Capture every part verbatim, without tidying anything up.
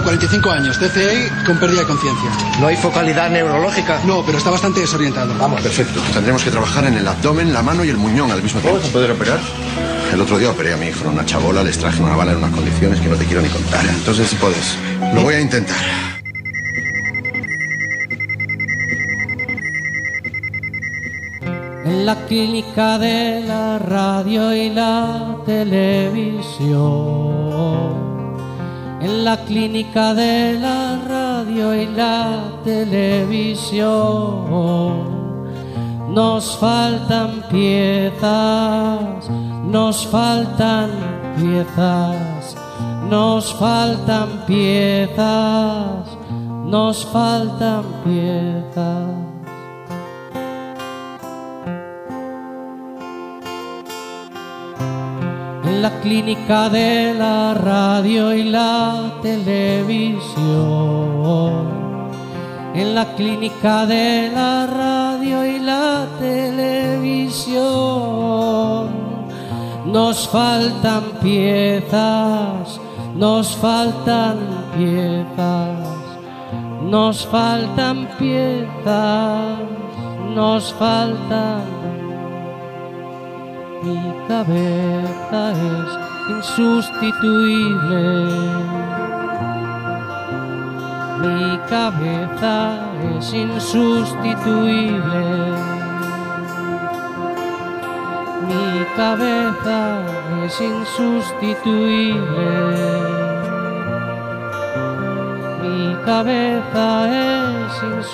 cuarenta y cinco años, T C I con pérdida de conciencia. ¿No hay focalidad neurológica? No, pero está bastante desorientado. Vamos. Perfecto. Tendremos que trabajar en el abdomen, la mano y el muñón al mismo tiempo. ¿Vamos a poder operar? El otro día operé a mi hijo en una chabola, les traje una bala en unas condiciones que no te quiero ni contar. Entonces, si puedes. Lo voy a intentar. En la clínica de la radio y la televisión, en la clínica de la radio y la televisión, nos faltan piezas, nos faltan piezas, nos faltan piezas, nos faltan piezas. En la clínica de la radio y la televisión, en la clínica de la radio y la televisión, nos faltan piezas, nos faltan piezas, nos faltan piezas, nos faltan. Mi cabeza es insustituible, mi cabeza es insustituible, mi cabeza es insustituible, mi cabeza es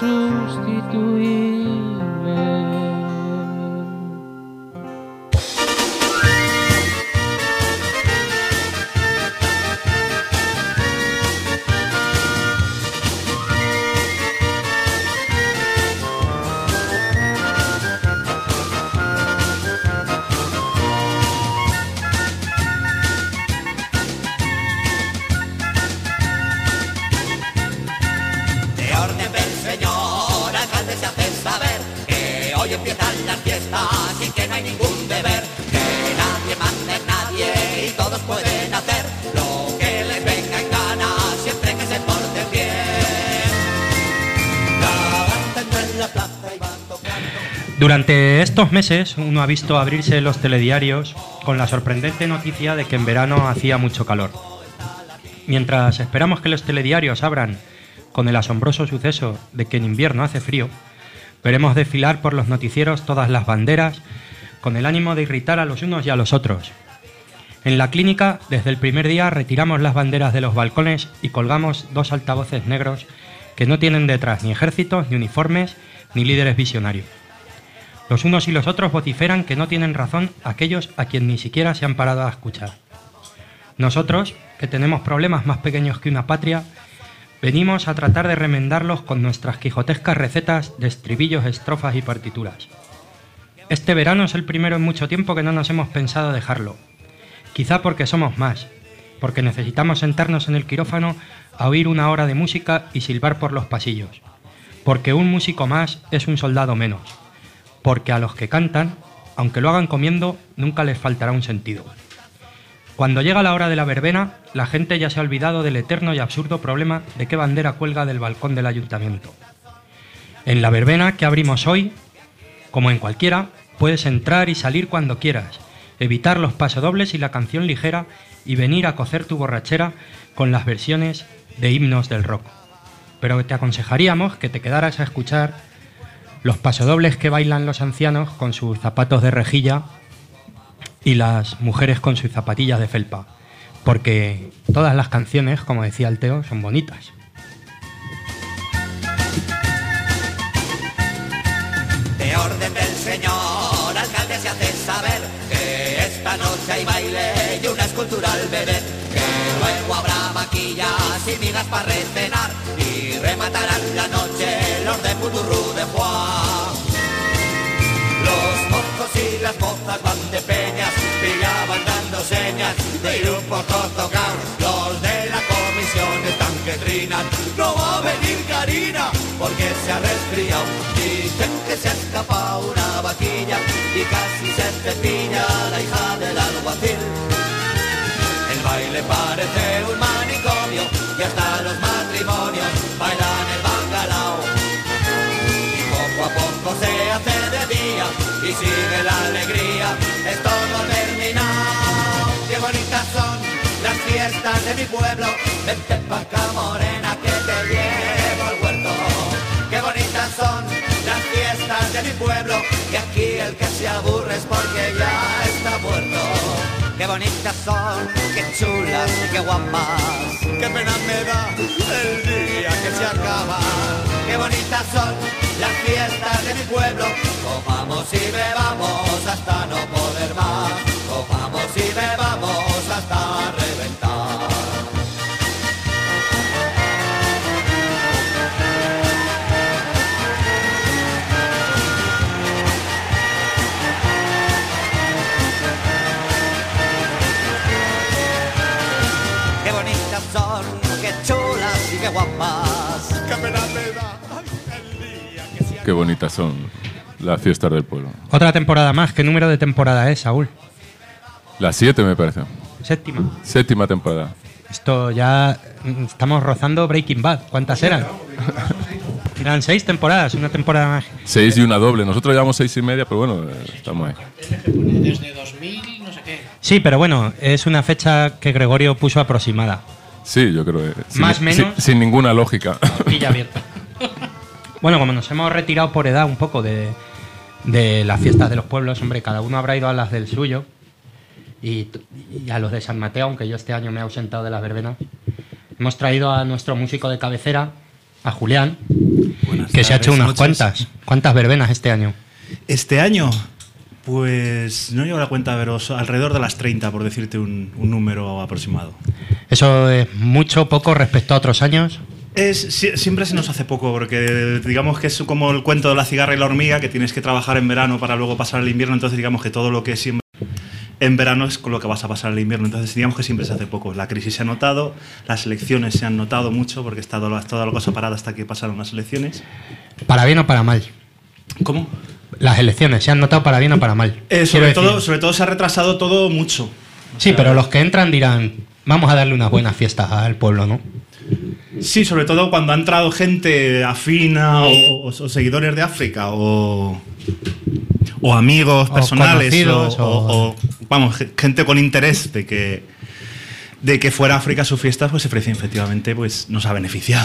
insustituible. Empiezan las fiestas y que no hay ningún deber, que nadie manda en nadie y todos pueden hacer lo que les venga en gana siempre que se porten bien. Cantan en la plaza y van tocando. Durante estos meses uno ha visto abrirse los telediarios con la sorprendente noticia de que en verano hacía mucho calor. Mientras esperamos que los telediarios abran con el asombroso suceso de que en invierno hace frío, veremos desfilar por los noticieros todas las banderas con el ánimo de irritar a los unos y a los otros. En la clínica, desde el primer día, retiramos las banderas de los balcones y colgamos dos altavoces negros que no tienen detrás ni ejércitos, ni uniformes, ni líderes visionarios. Los unos y los otros vociferan que no tienen razón aquellos a quien ni siquiera se han parado a escuchar. Nosotros, que tenemos problemas más pequeños que una patria, venimos a tratar de remendarlos con nuestras quijotescas recetas de estribillos, estrofas y partituras. Este verano es el primero en mucho tiempo que no nos hemos pensado dejarlo. Quizá porque somos más, porque necesitamos sentarnos en el quirófano a oír una hora de música y silbar por los pasillos. Porque un músico más es un soldado menos. Porque a los que cantan, aunque lo hagan comiendo, nunca les faltará un sentido. Cuando llega la hora de la verbena, la gente ya se ha olvidado del eterno y absurdo problema de qué bandera cuelga del balcón del ayuntamiento. En la verbena que abrimos hoy, como en cualquiera, puedes entrar y salir cuando quieras, evitar los pasodobles y la canción ligera y venir a cocer tu borrachera con las versiones de himnos del rock. Pero te aconsejaríamos que te quedaras a escuchar los pasodobles que bailan los ancianos con sus zapatos de rejilla y las mujeres con sus zapatillas de felpa, porque todas las canciones, como decía el Teo, son bonitas. De orden del señor alcalde se hace saber que esta noche hay baile y una escultura al vedette, que luego habrá vaquillas y migas para recenar y rematarán la noche los de Puturru de Juan. Los mozos y las mozas van de peñas y ya van dando señas de ir un poco tocados. Los de la comisión están que trinan. No va a venir Karina porque se ha resfriado. Dicen que se ha escapado una vaquilla y casi se cepilla la hija del alguacil. El baile parece un manicomio y hasta los fiestas de mi pueblo, vente pa' acá morena que te llevo al huerto. Qué bonitas son las fiestas de mi pueblo, que aquí el que se aburre es porque ya está muerto. Qué bonitas son, qué chulas y qué guapas, qué pena me da el día que se acaba. Qué bonitas son las fiestas de mi pueblo, comamos y bebamos hasta no poder más, comamos y bebamos hasta reventar. Qué bonitas son, qué chulas y qué guapas, qué pena me da el día que se acaba. Qué bonitas son las fiestas del pueblo. Otra temporada más. ¿Qué número de temporada es, Saúl? La siete, me parece. Séptima. Séptima temporada. Esto ya mm, estamos rozando Breaking Bad. ¿Cuántas eran? Eran seis temporadas, una temporada más. Seis y una doble. Nosotros llevamos seis y media, pero bueno, eh, estamos ahí. Desde dos mil, no sé qué. Sí, pero bueno, es una fecha que Gregorio puso aproximada. Sí, yo creo que... Sin, Más o menos. Sin, sin ninguna lógica. Pilla abierta. Bueno, como nos hemos retirado por edad un poco de, de las fiestas de los pueblos, hombre, cada uno habrá ido a las del suyo. Y, y a los de San Mateo, aunque yo este año me he ausentado de las verbenas. Hemos traído a nuestro músico de cabecera, a Julián, Buenas que se ha tardes, hecho unas noches. cuantas. ¿Cuántas verbenas este año? Este año, pues no llevo la cuenta, pero so- alrededor de las treinta, por decirte un, un número aproximado. ¿Eso es mucho, poco respecto a otros años? Es, si- siempre se nos hace poco, porque digamos que es como el cuento de la cigarra y la hormiga, que tienes que trabajar en verano para luego pasar el invierno, entonces digamos que todo lo que siempre en verano es con lo que vas a pasar el invierno, entonces digamos que siempre se hace poco. La crisis se ha notado, las elecciones se han notado mucho, porque está toda, toda la cosa parada hasta que pasaron las elecciones. ¿Para bien o para mal? ¿Cómo? Las elecciones, ¿se han notado para bien o para mal? Eh, Quiero sobre, decir- todo, sobre todo se ha retrasado todo mucho. O Sí, sea, pero los que entran dirán, vamos a darle unas buenas fiestas al pueblo, ¿no? Sí, sobre todo cuando ha entrado gente afina o, o- o seguidores de África o, o amigos O personales conocidos, o, o- o- o, vamos, ge- gente con interés de que de que fuera África su fiesta, pues efectivamente pues nos ha beneficiado.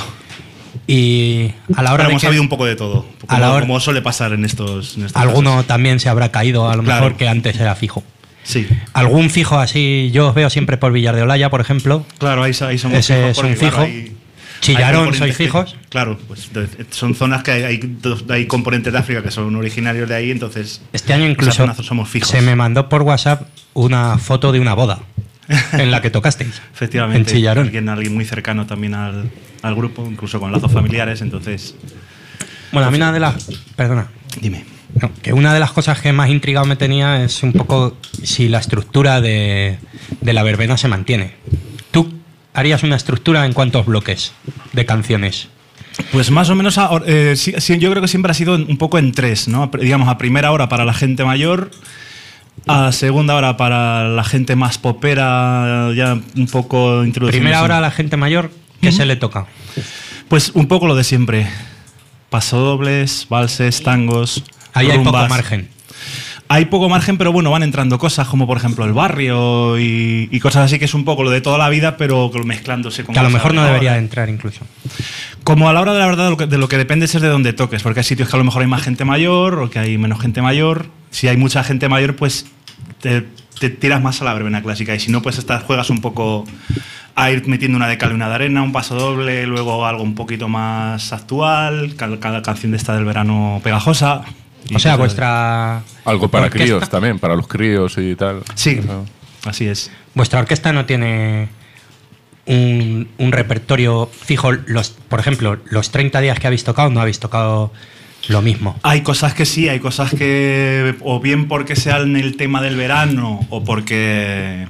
Y a la hora Pero de hemos que sabido un poco de todo, a como, la hora- como suele pasar en estos, en estos alguno casos. también se habrá caído, a lo Claro. mejor que antes era fijo. Sí, Algún fijo así, yo os veo siempre por Villar de Olaya, por ejemplo. claro, ahí, ahí somos Ese fijos es porque, un claro, fijo. hay- Chillarón, hay componentes ¿sois que- fijos? Claro, pues de- son zonas que hay, hay, dos- hay componentes de África que son originarios de ahí, entonces Este año esas incluso zonas somos fijos. se me mandó por WhatsApp una foto de una boda en la que tocasteis. Efectivamente, En Chillarón. alguien, alguien muy cercano también al, al grupo, incluso con lazos familiares, entonces... Bueno, a mí una de las... Perdona. Dime. No, que una de las cosas que más intrigado me tenía es un poco si la estructura de, de la verbena se mantiene. ¿Tú harías una estructura en cuántos bloques de canciones? Pues más o menos, a- eh, sí- sí, yo creo que siempre ha sido un poco en tres, ¿no? A- Digamos, a primera hora para la gente mayor, a segunda hora para la gente más popera, ya un poco introduciendo... Primera hora a la gente mayor, ¿qué se le toca? Pues un poco lo de siempre. Pasodobles, valses, tangos, Ahí hay poco rumbas. margen. Hay poco margen, pero bueno, van entrando cosas como por ejemplo el barrio y, y cosas así que es un poco lo de toda la vida, pero mezclándose con Que a lo cosas mejor de no ahora. debería entrar incluso. Como a la hora de la verdad, de lo, que, de lo que depende es de dónde toques, porque hay sitios que a lo mejor hay más gente mayor o que hay menos gente mayor. Si hay mucha gente mayor, pues te, te tiras más a la verbena clásica, y si no, pues estás, juegas un poco a ir metiendo una de cal y una de arena, un paso doble, luego algo un poquito más actual, cada, cada canción de esta del verano pegajosa. y O sea, cosas- vuestra... Algo para orquesta- críos también, para los críos y tal. Sí, Eso. así es. Vuestra orquesta no tiene un, un repertorio fijo. Los, por ejemplo, los treinta días que habéis tocado, no habéis tocado lo mismo. Hay cosas que sí, hay cosas que o bien porque sean el tema del verano o porque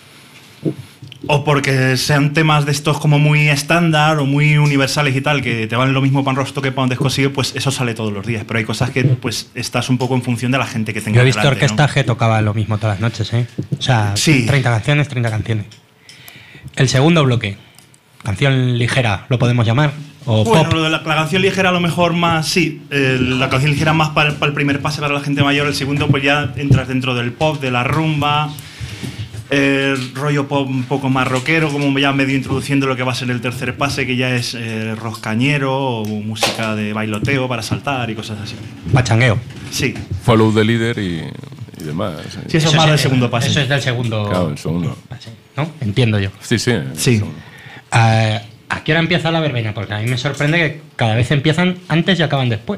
o porque sean temas de estos como muy estándar o muy universales y tal, que te van lo mismo para un rostro que para un descosido, pues eso sale todos los días. Pero hay cosas que pues estás un poco en función de la gente que tenga Yo he visto delante, ¿no? orquestas que tocaban lo mismo todas las noches, ¿eh? O sea, Sí. treinta canciones, treinta canciones. El segundo bloque, canción ligera, ¿lo podemos llamar? O Bueno, pop. lo de la, la canción ligera a lo mejor más, sí, eh, la canción ligera más para, para el primer pase para la gente mayor, el segundo pues ya entras dentro del pop, de la rumba, eh, rollo pop un poco más rockero, como ya medio introduciendo lo que va a ser el tercer pase, que ya es eh, rock cañero o música de bailoteo para saltar y cosas así. Pachangueo. Sí. Follow the leader y, y demás. Sí, Sí, eso, es más del segundo pase. Eso es del segundo Claro, el segundo. pase, ¿no? Entiendo yo. Sí, sí. Sí. el segundo. Eh, ¿A qué hora empieza la verbena? Porque a mí me sorprende que cada vez empiezan antes y acaban después.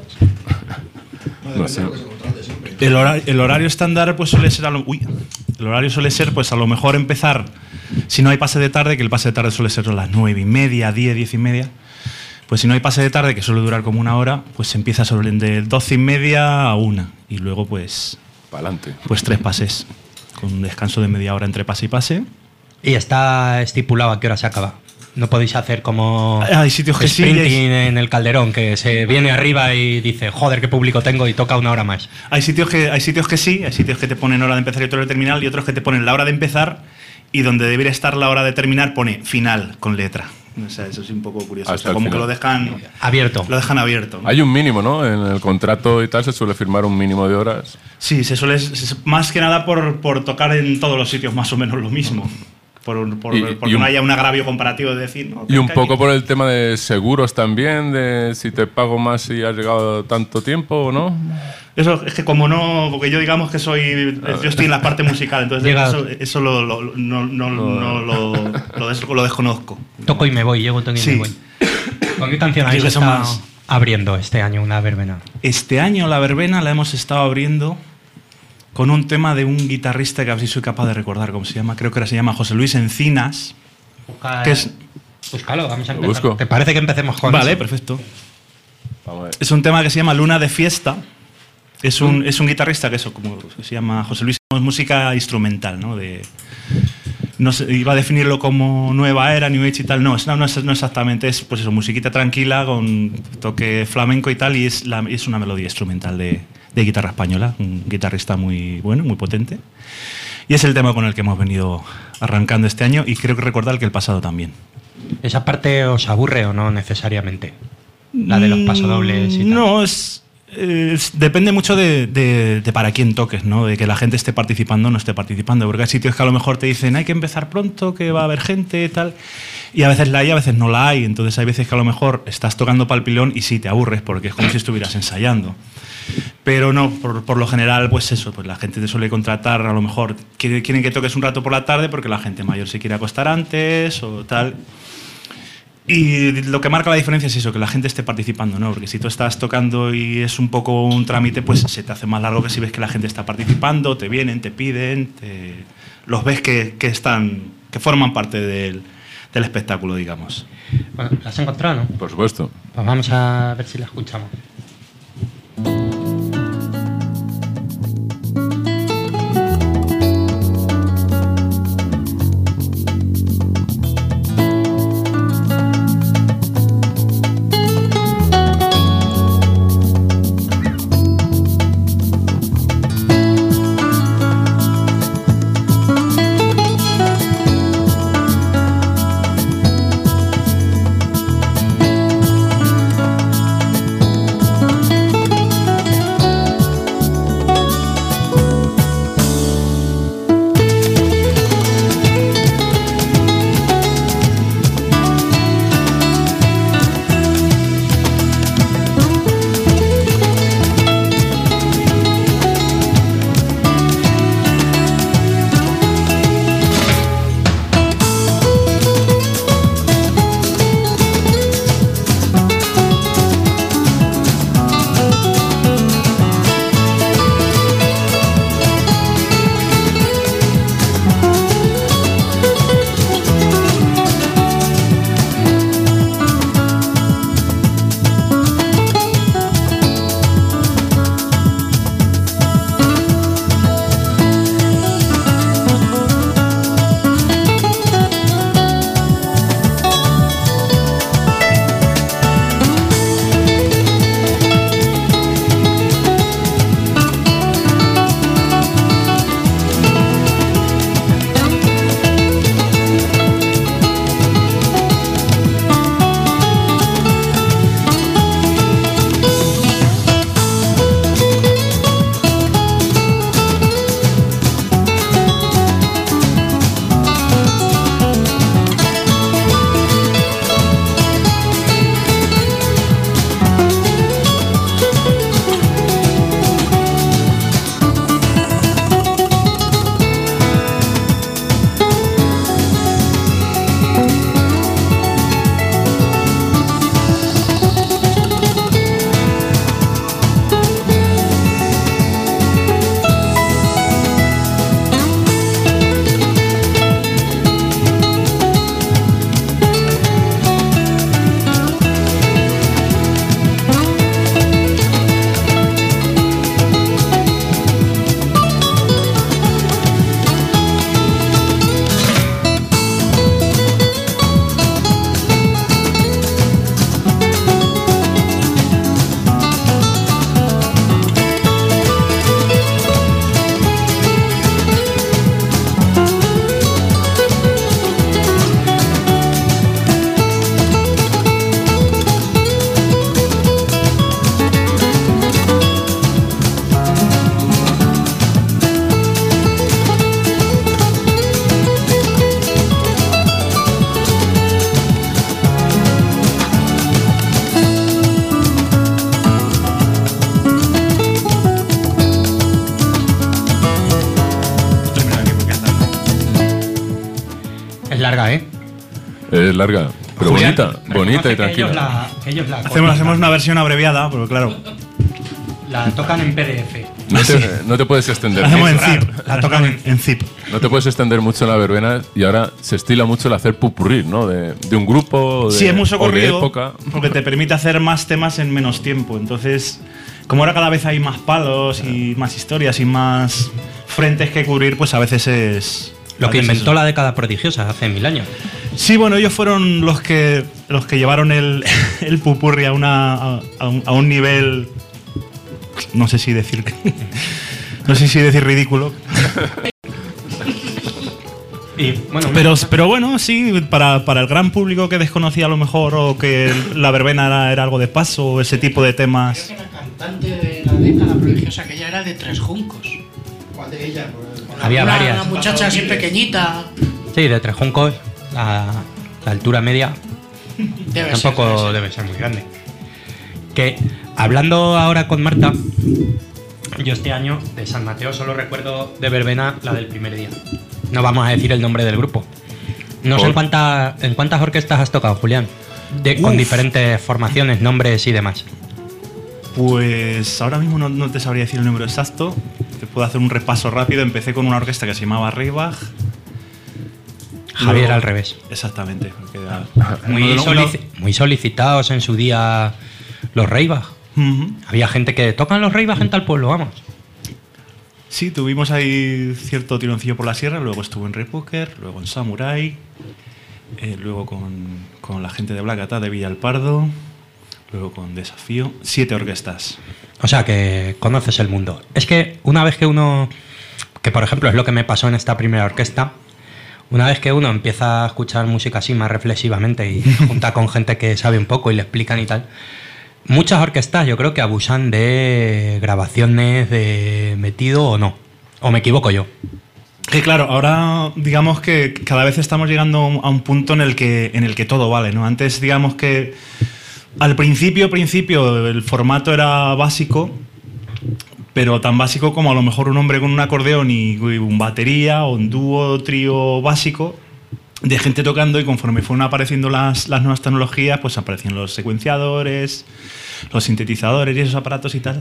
No sé. El, hora- el horario estándar pues suele ser a lo, uy, el horario suele ser pues a lo mejor empezar, si no hay pase de tarde, que el pase de tarde suele ser a las nueve y media, diez, diez y media, pues si no hay pase de tarde, que suele durar como una hora, pues se empieza sobre de doce y media a una y luego pues, Para adelante. pues tres pases, con un descanso de media hora entre pase y pase. Y está estipulado a qué hora se acaba. No podéis hacer como Hay sitios que sí, sprinting en el Calderón, que se viene arriba y dice, joder, qué público tengo y toca una hora más. Hay sitios que, hay sitios que sí, hay sitios que te ponen hora de empezar y otro de terminar, y otros que te ponen la hora de empezar y donde debería estar la hora de terminar pone final con letra. O sea, eso es un poco curioso. O Hasta sea, el como que final. lo dejan, Abierto. lo dejan abierto. Hay un mínimo, ¿no? En el contrato y tal se suele firmar un mínimo de horas. Sí, se suele, se- más que nada por, por tocar en todos los sitios más o menos lo mismo. Por, por, Y- porque y un- no haya un agravio comparativo de decir. No, Y un que poco aquí- por el tema de seguros también, de si te pago más si has llegado tanto tiempo o no. Eso es que como no, porque yo digamos que soy, yo estoy en la parte musical, entonces Llega- eso, eso lo, lo- lo- no, no, no lo, lo des- lo desconozco. Toco y me voy, llego, toco y Sí. me voy. ¿Con qué canción Yo habéis que son estado más- abriendo este año una verbena? Este año la verbena la hemos estado abriendo con un tema de un guitarrista que a ver si soy capaz de recordar cómo se llama, creo que ahora se llama José Luis Encinas. Busca- ¿Qué es? Búscalo, vamos a Lo empezar. busco. ¿Te parece que empecemos con Vale, eso? perfecto. Vamos a ver. Es un tema que se llama Luna de Fiesta. Es un, es un guitarrista que eso, como se llama José Luis, es música instrumental, ¿no? De, no sé, iba a definirlo como nueva era, New Age y tal. No, es- no, no es, no exactamente, es pues eso, musiquita tranquila con toque flamenco y tal, y es, la, es una melodía instrumental de, de guitarra española, un guitarrista muy bueno, muy potente. Y es el tema con el que hemos venido arrancando este año y creo que recordar que el pasado también. ¿Esa parte os aburre o no necesariamente? La de los pasodobles y tal. No, es, es- depende mucho de, de- de para quién toques, ¿no? De que la gente esté participando o no esté participando. Porque hay sitios que a lo mejor te dicen hay que empezar pronto, que va a haber gente y tal. Y a veces la hay, a veces no la hay. Entonces hay veces que a lo mejor estás tocando pal pilón y sí te aburres porque es como si estuvieras ensayando. Pero no, por, por lo general, pues eso, pues la gente te suele contratar, a lo mejor quiere- quieren que toques un rato por la tarde porque la gente mayor se quiere acostar antes o tal. Y lo que marca la diferencia es eso, que la gente esté participando, ¿no? Porque si tú estás tocando y es un poco un trámite, pues se te hace más largo que si ves que la gente está participando, te vienen, te piden, te- los ves que, que están, que forman parte del, del espectáculo, digamos. Bueno, ¿la has encontrado, no? Por supuesto. Pues vamos a ver si la escuchamos. Thank larga, ¿eh? Es larga, pero Julián, bonita, bonita y reconoce que tranquila. ellos la, que ellos la Hacemos, cortan, hacemos una versión abreviada, pero claro. la tocan en P D F. No te, no te puedes extender La hacemos en mucho. zip. La tocan en, en zip. No te puedes extender mucho en la verbena y ahora se estila mucho el hacer pupurrí, ¿no? De, de un grupo, de, Sí, es muy o de socorrido época. porque te permite hacer más temas en menos tiempo. Entonces, como ahora cada vez hay más palos y más historias y más frentes que cubrir, pues a veces es... Lo a que veces inventó eso. la década prodigiosa hace mil años. Sí, bueno, ellos fueron los que los que llevaron el, el pupurri a, una, a, a un, a un nivel... No sé si decir... No sé si decir ridículo. Y, bueno, Pero, pero bueno, sí, para, para el gran público que desconocía a lo mejor o que la verbena era, era algo de paso o ese tipo de temas. Creo que la cantante de la década prodigiosa que ella era de Tres Juncos. ¿Cuál de ellas? había una, varias. Una muchacha así pequeñita. Sí, de Tres Juncos, la, la altura media Debe tampoco ser, debe ser. debe ser muy grande. Que hablando ahora con Marta, yo este año de San Mateo solo recuerdo de verbena la del primer día. No vamos a decir el nombre del grupo. No sé ¿Por? en cuántas, en cuántas orquestas has tocado, Julián. De, con Uf. diferentes formaciones, nombres y demás. Pues ahora mismo no, no te sabría decir el número exacto. Te puedo hacer un repaso rápido. Empecé con una orquesta que se llamaba Reibach. Javier Luego- al revés. Exactamente. porque era- Muy, uno de los- solici- muy solicitados en su día los Reibach. Ujú. Había gente que tocan los Reibach en tal pueblo, vamos. Sí, tuvimos ahí cierto tironcillo por la sierra. Luego estuve en Repuker, luego en Samurai, eh, luego con, con la gente de Blacata de Villalpardo, luego con Desafío. Siete orquestas. O sea, que conoces el mundo. Es que una vez que uno, que por ejemplo es lo que me pasó en esta primera orquesta, una vez que uno empieza a escuchar música así más reflexivamente y junta con gente que sabe un poco y le explican y tal, muchas orquestas yo creo que abusan de grabaciones de metido o no. O me equivoco yo. Que claro, ahora digamos que cada vez estamos llegando a un punto en el que, en el que todo vale, ¿no? Antes digamos que al principio, principio el formato era básico, pero tan básico como a lo mejor un hombre con un acordeón y un batería o un dúo, trío básico de gente tocando, y conforme fueron apareciendo las, las nuevas tecnologías, pues aparecían los secuenciadores, los sintetizadores y esos aparatos y tal.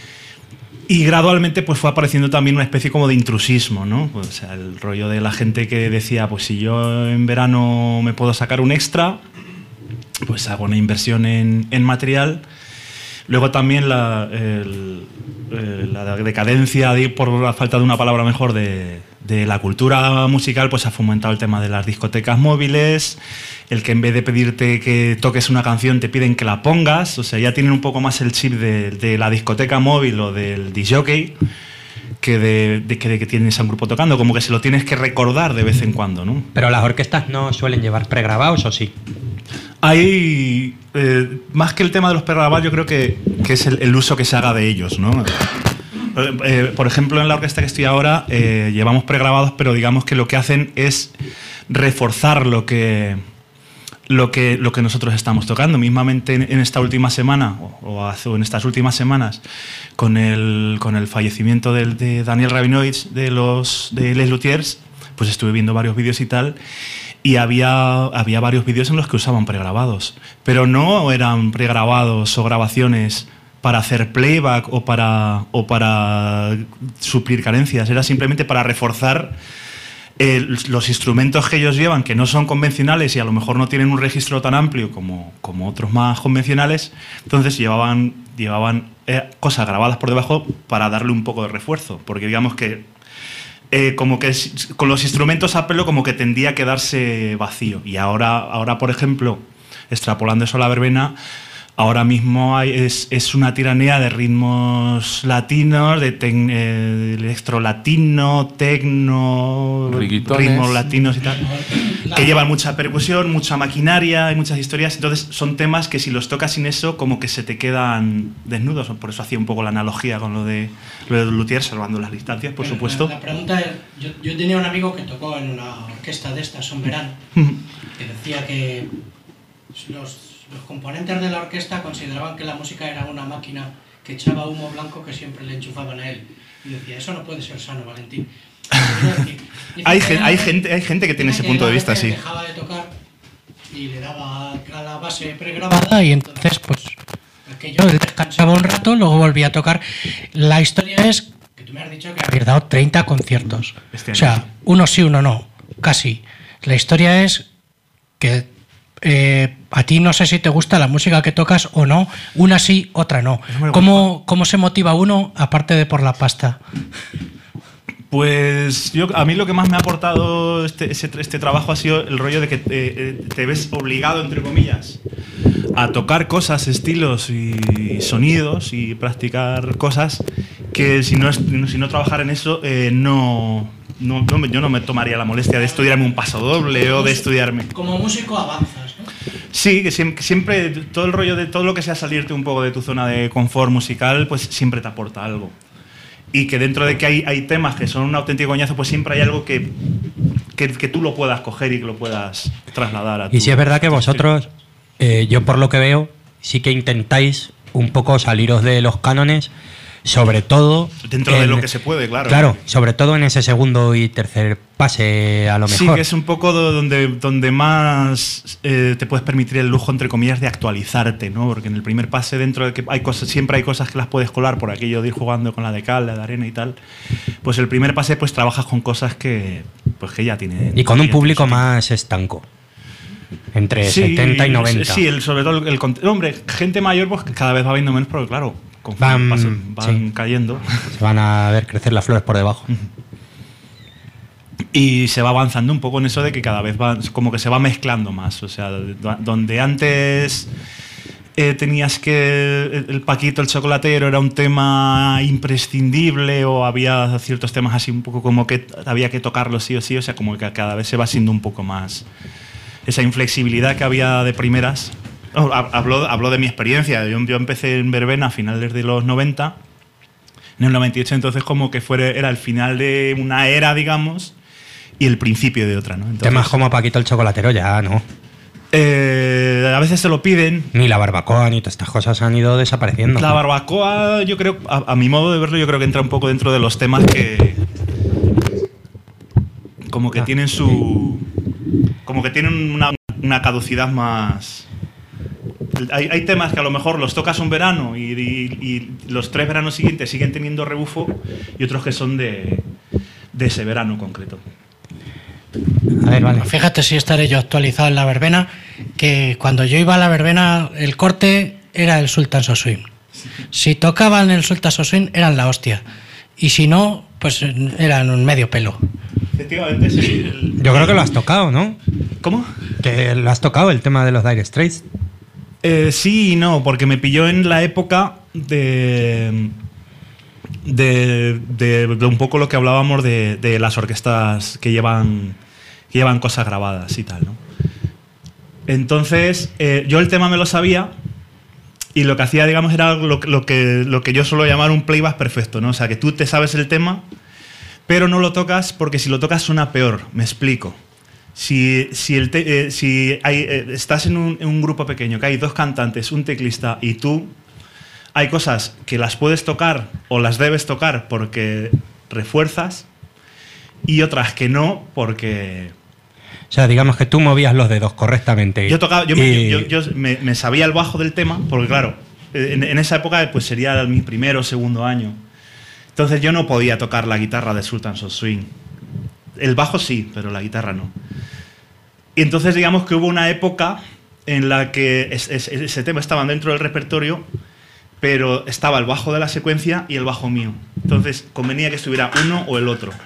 Y gradualmente pues fue apareciendo también una especie como de intrusismo, ¿no? Pues, o sea, el rollo de la gente que decía, pues si yo en verano me puedo sacar un extra, pues hago una inversión en, en material. Luego también la, el- el- la decadencia, de- por la falta de una palabra mejor, de, de la cultura musical, pues ha fomentado el tema de las discotecas móviles, el que en vez de pedirte que toques una canción te piden que la pongas. O sea, ya tienen un poco más el chip de, de la discoteca móvil o del disjockey que de, de que, de que tienes a un grupo tocando, como que se lo tienes que recordar de vez en cuando, ¿no? Pero las orquestas no suelen llevar pregrabados, ¿o sí? Hay, eh, más que el tema de los pregrabados, yo creo que, que es el, el uso que se haga de ellos, ¿no? Eh, eh, por ejemplo, en la orquesta que estoy ahora eh, llevamos pregrabados, pero digamos que lo que hacen es reforzar lo que, lo que, lo que nosotros estamos tocando. Mismamente en, en esta última semana, o, o hace- o en estas últimas semanas, con el, con el fallecimiento del- de Daniel Rabinowitz de, los, de Les Luthiers, pues estuve viendo varios vídeos y tal. Y había, había varios vídeos en los que usaban pregrabados, pero no eran pregrabados o grabaciones para hacer playback o para, o para suplir carencias, era simplemente para reforzar el- los instrumentos que ellos llevan, que no son convencionales y a lo mejor no tienen un registro tan amplio como, como otros más convencionales. Entonces llevaban, llevaban eh, cosas grabadas por debajo para darle un poco de refuerzo, porque digamos que Eh, como que es- con los instrumentos a pelo como que tendía a quedarse vacío. Y ahora, ahora por ejemplo, extrapolando eso a la verbena, ahora mismo hay, es, es una tiranía de ritmos latinos, de tec- eh, electro latino, tecno, Riguitones. ritmos latinos y tal, que llevan mucha percusión, mucha maquinaria y muchas historias. Entonces son temas que si los tocas sin eso como que se te quedan desnudos. Por eso hacía un poco la analogía con lo de, lo de Luthier, salvando las distancias, por Pero supuesto. La, la pregunta es, yo, yo tenía un amigo que tocó en una orquesta de estas en verano, que decía que los, los componentes de la orquesta consideraban que la música era una máquina que echaba humo blanco que siempre le enchufaban a él. Y decía, eso no puede ser sano, Valentín. Decir, hay, gen, hay, gente, hay gente que tiene ese punto de vista, sí. Dejaba de tocar y le daba a la base pregrabada y entonces, pues, aquello, él descansaba un rato, luego volvía a tocar. La historia es que tú me has dicho que habías dado treinta conciertos. Este o sea, uno sí, uno no, casi. La historia es que eh, a ti no sé si te gusta la música que tocas o no, una sí, otra no. ¿Cómo, cómo se motiva uno aparte de por la pasta? Pues yo, a mí lo que más me ha aportado este, este, este trabajo ha sido el rollo de que te, te ves obligado, entre comillas, a tocar cosas, estilos y sonidos y practicar cosas que si no, si no trabajar en eso eh, no, no, no, yo no me tomaría la molestia de estudiarme un paso doble o de estudiarme. Como músico avanzas, ¿no? Sí, que siempre, siempre todo el rollo de todo lo que sea salirte un poco de tu zona de confort musical, pues siempre te aporta algo. Y que dentro de que hay, hay temas que son un auténtico coñazo, pues siempre hay algo que, que, que tú lo puedas coger y que lo puedas trasladar a tu... Y si es verdad que vosotros, eh, yo por lo que veo, sí que intentáis un poco saliros de los cánones, sobre todo... Dentro en, de lo que se puede, claro. Claro, sobre todo en ese segundo y tercer pase, a lo mejor. Sí, que es un poco donde, donde más eh, te puedes permitir el lujo, entre comillas, de actualizarte, ¿no? Porque en el primer pase, dentro de que hay cosas, siempre hay cosas que las puedes colar por aquello de ir jugando con la de cal, la de arena y tal, pues el primer pase pues trabajas con cosas que, pues, que ya tienen... Y con un público más estanco. Entre sí, setenta y noventa. Sí, el, sobre todo el, el... Hombre, gente mayor pues cada vez va viendo menos, pero claro, van, pasen, van sí. cayendo. Se van a ver crecer las flores por debajo. Y se va avanzando un poco en eso de que cada vez va, como que se va mezclando más. O sea, donde antes eh, tenías que el Paquito, el chocolatero, era un tema imprescindible, o había ciertos temas así un poco como que había que tocarlos sí o sí, o sea, como que cada vez se va siendo un poco más esa inflexibilidad que había de primeras. Oh, hablo, hablo de mi experiencia. Yo, yo empecé en verbena a finales de los noventa, en el noventa y ocho, entonces como que fuera, era el final de una era, digamos, y el principio de otra, ¿no? Entonces, temas como Paquito el chocolatero ya, ¿no? Eh, a veces se lo piden. Ni la barbacoa ni todas estas cosas han ido desapareciendo. La barbacoa, yo creo, a, a mi modo de verlo, yo creo que entra un poco dentro de los temas que como que ah, tienen su... como que tienen una, una caducidad más... Hay, hay temas que a lo mejor los tocas un verano y, y, y los tres veranos siguientes siguen teniendo rebufo, y otros que son de, de ese verano concreto. A ver, vale. Fíjate si estaré yo actualizado en la verbena, que cuando yo iba a la verbena el corte era el Sultans of Swing. Si tocaban el Sultans of Swing eran la hostia, y si no, pues eran un medio pelo. Efectivamente, sí. El... Yo creo que lo has tocado, ¿no? ¿Cómo? Que lo has tocado, el tema de los Dire Straits. Eh, sí y no, porque me pilló en la época de... De, de, de un poco lo que hablábamos de, de las orquestas que llevan, que llevan cosas grabadas y tal, ¿no? Entonces, eh, yo el tema me lo sabía, y lo que hacía, digamos, era lo, lo, que, lo que yo suelo llamar un playback perfecto, ¿no? O sea, que tú te sabes el tema, pero no lo tocas porque si lo tocas suena peor. Me explico. Si, si, el te, eh, si hay, eh, estás en un, en un grupo pequeño, que hay dos cantantes, un teclista y tú, hay cosas que las puedes tocar o las debes tocar porque refuerzas, y otras que no porque... O sea, digamos que tú movías los dedos correctamente. Yo tocaba, yo, y... me, yo, yo me, me sabía el bajo del tema, porque claro, en, en esa época pues sería mi primero o segundo año. Entonces yo no podía tocar la guitarra de Sultans of Swing. El bajo sí, pero la guitarra no. Y entonces digamos que hubo una época en la que es, es, ese tema estaba dentro del repertorio, pero estaba el bajo de la secuencia y el bajo mío. Entonces convenía que estuviera uno o el otro.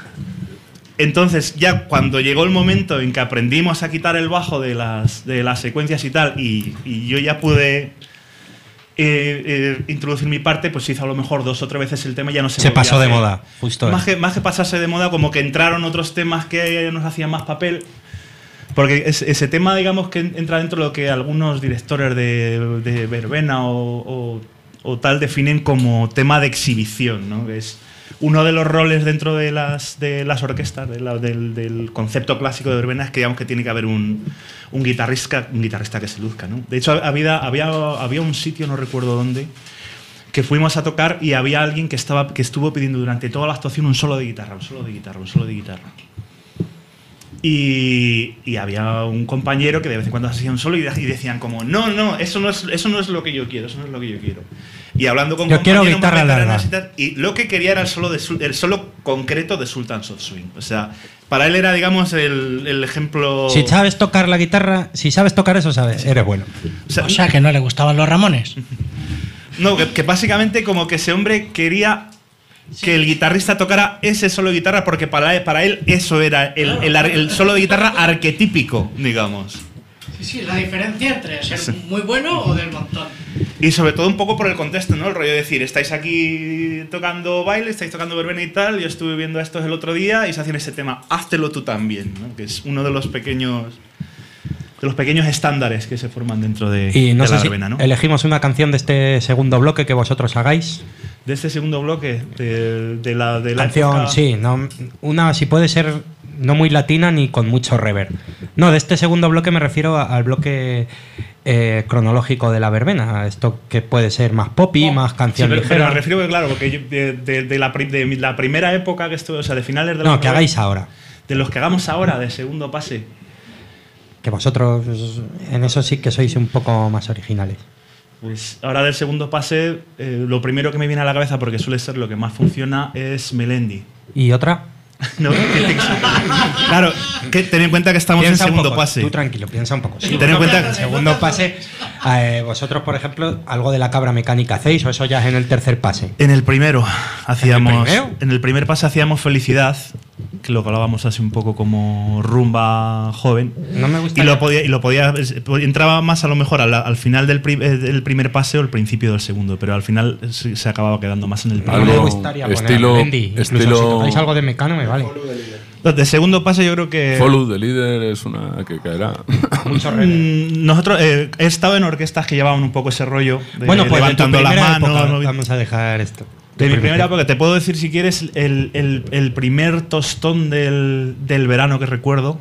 Entonces ya cuando llegó el momento en que aprendimos a quitar el bajo de las, de las secuencias y tal, y, y yo ya pude eh, eh, introducir mi parte, pues hizo a lo mejor dos o tres veces el tema y ya no se Se pasó de moda, justo. Más que, más que pasarse de moda, como que entraron otros temas que nos hacían más papel. Porque es, ese tema, digamos, que entra dentro de lo que algunos directores de, de verbena o, o, o tal definen como tema de exhibición, ¿no? Que es uno de los roles dentro de las, de las orquestas, de la, del, del concepto clásico de verbena, es que digamos que tiene que haber un, un, guitarrista, un guitarrista que se luzca, ¿no? De hecho, había, había, había un sitio, no recuerdo dónde, que fuimos a tocar y había alguien que, estaba, que estuvo pidiendo durante toda la actuación un solo de guitarra, un solo de guitarra, un solo de guitarra. Y, y había un compañero que de vez en cuando hacía un solo y, y decían como, no, no, eso no, es, eso no es lo que yo quiero, eso no es lo que yo quiero. Y hablando con yo quiero guitarra larga. Y, tal, y lo que quería era el solo, de, el solo concreto de Sultans of Swing. O sea, para él era, digamos, el, el ejemplo... Si sabes tocar la guitarra, si sabes tocar eso, sabes, eres bueno. O sea, o sea que no le gustaban los Ramones. No, que, que básicamente como que ese hombre quería... que el guitarrista tocara ese solo de guitarra porque para él, para él eso era el, el, el solo de guitarra arquetípico, digamos. Sí, sí, la diferencia entre ser sí. muy bueno o del montón. Y sobre todo un poco por el contexto, ¿no? El rollo de decir, estáis aquí tocando baile, estáis tocando verbena y tal, yo estuve viendo estos el otro día y se hacían ese tema, háztelo tú también, ¿no? Que es uno de los pequeños... de los pequeños estándares que se forman dentro de, y no de sé la si verbena, ¿no? Elegimos una canción de este segundo bloque que vosotros hagáis. De este segundo bloque, de, de la de la canción, época... sí, no, una si puede ser no muy latina ni con mucho reverb. No, de este segundo bloque me refiero a, al bloque eh, cronológico de la verbena, esto que puede ser más poppy, oh, más canción sí, pero, ligera. Pero me refiero que claro, porque yo, de, de, de, la, de la primera época que estuve, o sea, de finales de no, los que hagáis ahora. De los que hagamos ahora, de segundo pase. Que vosotros en eso sí que sois un poco más originales. Pues ahora del segundo pase, eh, lo primero que me viene a la cabeza, porque suele ser lo que más funciona, es Melendi. ¿Y otra? No, claro, que ten en cuenta que estamos piensa en segundo poco, pase. Tú tranquilo, piensa un poco. Sí, ten en cuenta que en segundo pase, eh, vosotros, por ejemplo, algo de la cabra mecánica hacéis o eso ya es en el tercer pase. En el primero hacíamos, ¿En el primero? En el primer pase hacíamos Felicidad, que lo hablábamos así un poco como rumba joven. No me gusta. Y lo podía, y lo podía, entraba más a lo mejor al, al final del, pri, del primer pase o el principio del segundo, pero al final se, se acababa quedando más en el primero. No me gustaría estilo, poner Bendy, estilo, si tocáis algo de Mecano me vale. De segundo pase yo creo que... Follow the Leader es una que caerá. Mucho Nosotros eh, he estado en orquestas que llevaban un poco ese rollo de bueno, pues levantando las manos. Época, vamos a dejar esto. De mi primera época, te puedo decir si quieres el, el, el primer tostón del, del verano que recuerdo.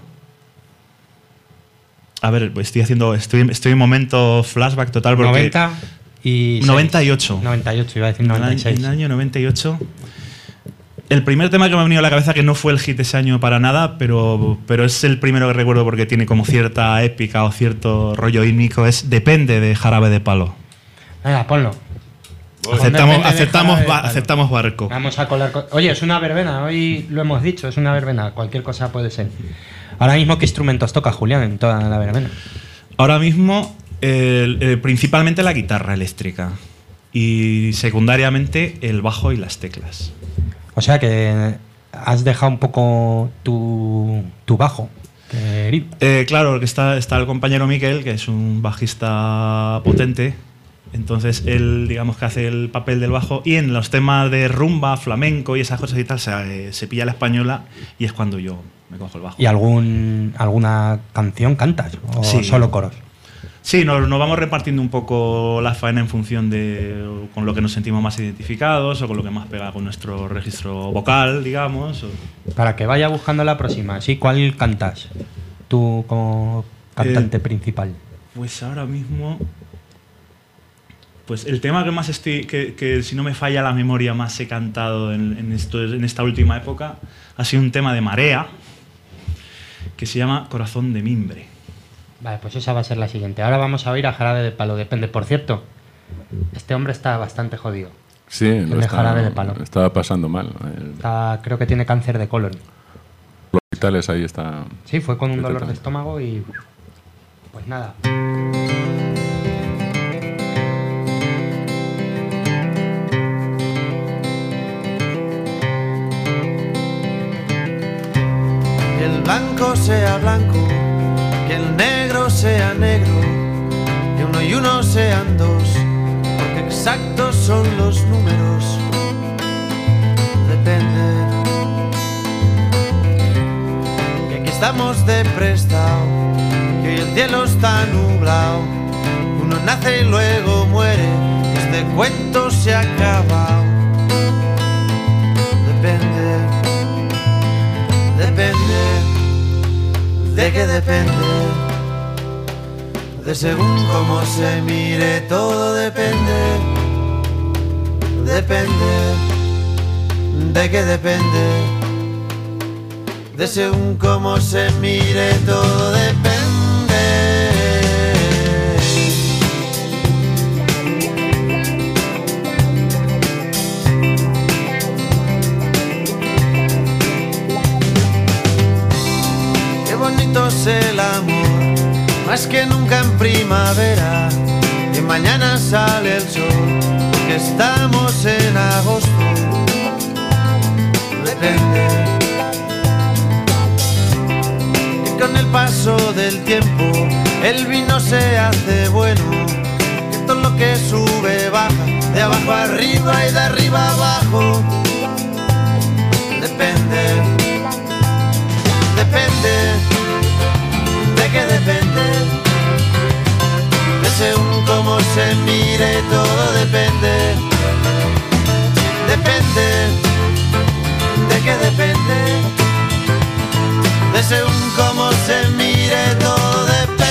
A ver, estoy haciendo, estoy, estoy en momento flashback total porque noventa y noventa y ocho. noventa y ocho, iba a decir noventa y seis. En el año noventa y ocho. El primer tema que me ha venido a la cabeza, que no fue el hit ese año para nada, pero, pero es el primero que recuerdo porque tiene como cierta épica o cierto rollo ítmico, es Depende, de Jarabe de Palo. Venga, ponlo. Aceptamos, aceptamos, ba aceptamos barco. Vamos a colar. Oye, es una verbena, hoy lo hemos dicho, es una verbena, cualquier cosa puede ser. Ahora mismo, ¿qué instrumentos toca Julián en toda la verbena? Ahora mismo, eh, eh, principalmente la guitarra eléctrica y secundariamente el bajo y las teclas. O sea que has dejado un poco tu, tu bajo. Eh, claro, que está, está el compañero Miquel, que es un bajista potente. Entonces él, digamos que hace el papel del bajo y en los temas de rumba, flamenco y esas cosas y tal, se, se pilla la española y es cuando yo me cojo el bajo. ¿Y algún, alguna canción cantas o sí. solo coros? Sí, nos, nos vamos repartiendo un poco la faena en función de con lo que nos sentimos más identificados o con lo que más pega con nuestro registro vocal, digamos. O... Para que vaya buscando la próxima, ¿sí? ¿Cuál cantas tú como cantante eh, principal? Pues ahora mismo... Pues el tema que más estoy, que, que si no me falla la memoria, más he cantado en, en, esto, en esta última época, ha sido un tema de Marea, que se llama Corazón de Mimbre. Vale, pues esa va a ser la siguiente. Ahora vamos a oír a Jarabe de Palo, depende. Por cierto, este hombre está bastante jodido. Sí, lo de está, Jarabe de Palo. Estaba pasando mal. Está, creo que tiene cáncer de colon. Los hospitales ahí está... Sí, fue con un dolor de estómago y... Pues nada... Que el blanco sea blanco, que el negro sea negro, que uno y uno sean dos, porque exactos son los números. Depende. Que aquí estamos de prestado, que hoy el cielo está nublado, uno nace y luego muere, este cuento se ha acabado. Depende. Depende, de qué depende, de según cómo se mire, todo depende. Depende, ¿de qué depende? De según cómo se mire, todo depende. Qué bonito es el amor, más que nunca en primavera, y mañana sale el sol, que estamos en agosto. Depende. Y con el paso del tiempo el vino se hace bueno, que todo lo que sube baja, de abajo arriba y de arriba abajo. Depende. Depende. ¿De qué depende? De según cómo se mire, todo depende. Depende. ¿De qué depende? De según cómo se mire, todo depende.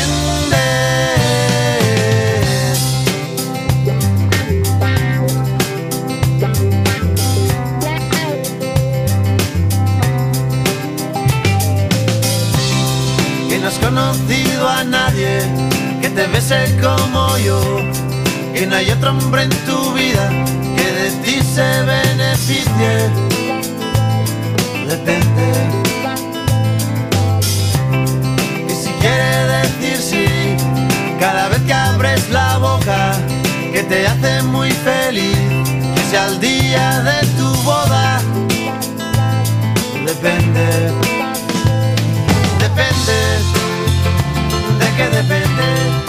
Que no has conocido a nadie que te bese como yo, que no hay otro hombre en tu vida que de ti se beneficie. Depende. Y si quiere decir sí, cada vez que abres la boca, que te hace muy feliz, que sea el día de tu boda. Depende. Depende. ¿De qué depende?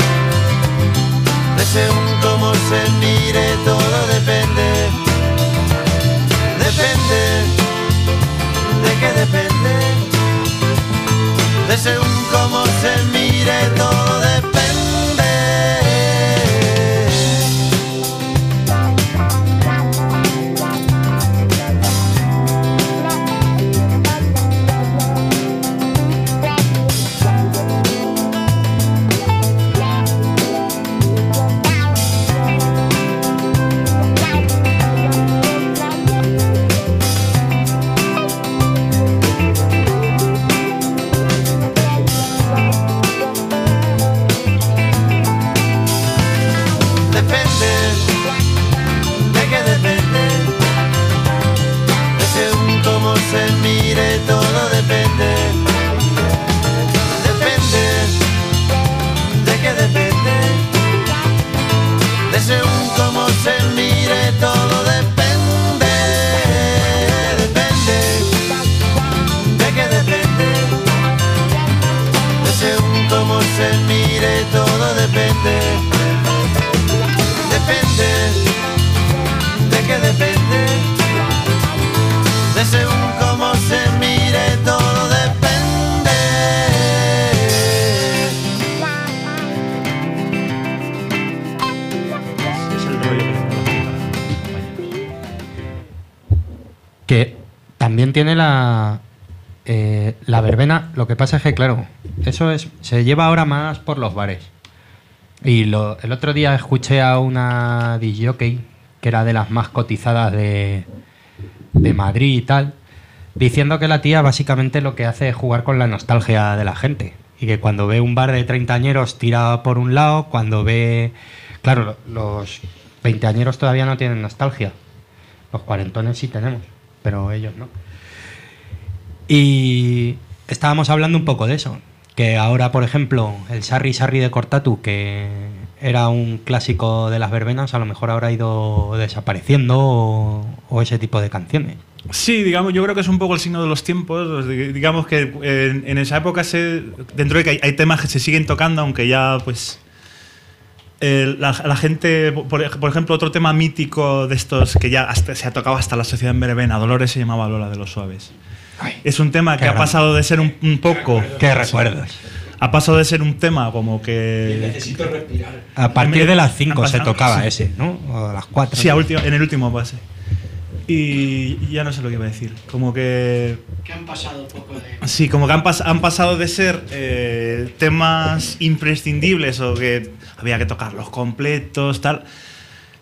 De según cómo se mire, todo depende. Depende. ¿De qué depende? De según cómo se mire, todo depende. Todo depende. Depende. ¿De qué depende? De según cómo se mire, todo depende. Depende. ¿De qué depende? De según cómo se mire, todo depende. Depende. ¿De qué depende? De según cómo se mire, todo depende. Es el rollo que también tiene la eh, la verbena. Lo que pasa es que, claro, eso es se lleva ahora más por los bares. Y lo, el otro día escuché a una disc jockey, que era de las más cotizadas de, de Madrid y tal, diciendo que la tía básicamente lo que hace es jugar con la nostalgia de la gente. Y que cuando ve un bar de treintañeros tira por un lado, cuando ve... Claro, los veinteañeros todavía no tienen nostalgia. Los cuarentones sí tenemos, pero ellos no. Y estábamos hablando un poco de eso. Que ahora, por ejemplo, el Sarri Sarri de Cortatu, que era un clásico de las verbenas, a lo mejor ahora ha ido desapareciendo, o, o ese tipo de canciones. Sí, digamos, yo creo que es un poco el signo de los tiempos. Digamos que en, en esa época, se, dentro de que hay, hay temas que se siguen tocando, aunque ya, pues... Eh, la, la gente, por, por ejemplo, otro tema mítico de estos que ya hasta, se ha tocado hasta la sociedad en verbena, Dolores se llamaba Lola de los Suaves. Ay, es un tema que ha pasado de ser un, un poco... ¿Qué recuerdas? Ha pasado de ser un tema como que... Necesito respirar. A partir de las cinco se tocaba sí. ese, ¿no? O a las cuatro. Sí, a último, en el último pase. Y ya no sé lo que iba a decir. Como que... Que han pasado poco de... Sí, como que han, pas han pasado de ser eh, temas imprescindibles o que había que tocarlos completos, tal...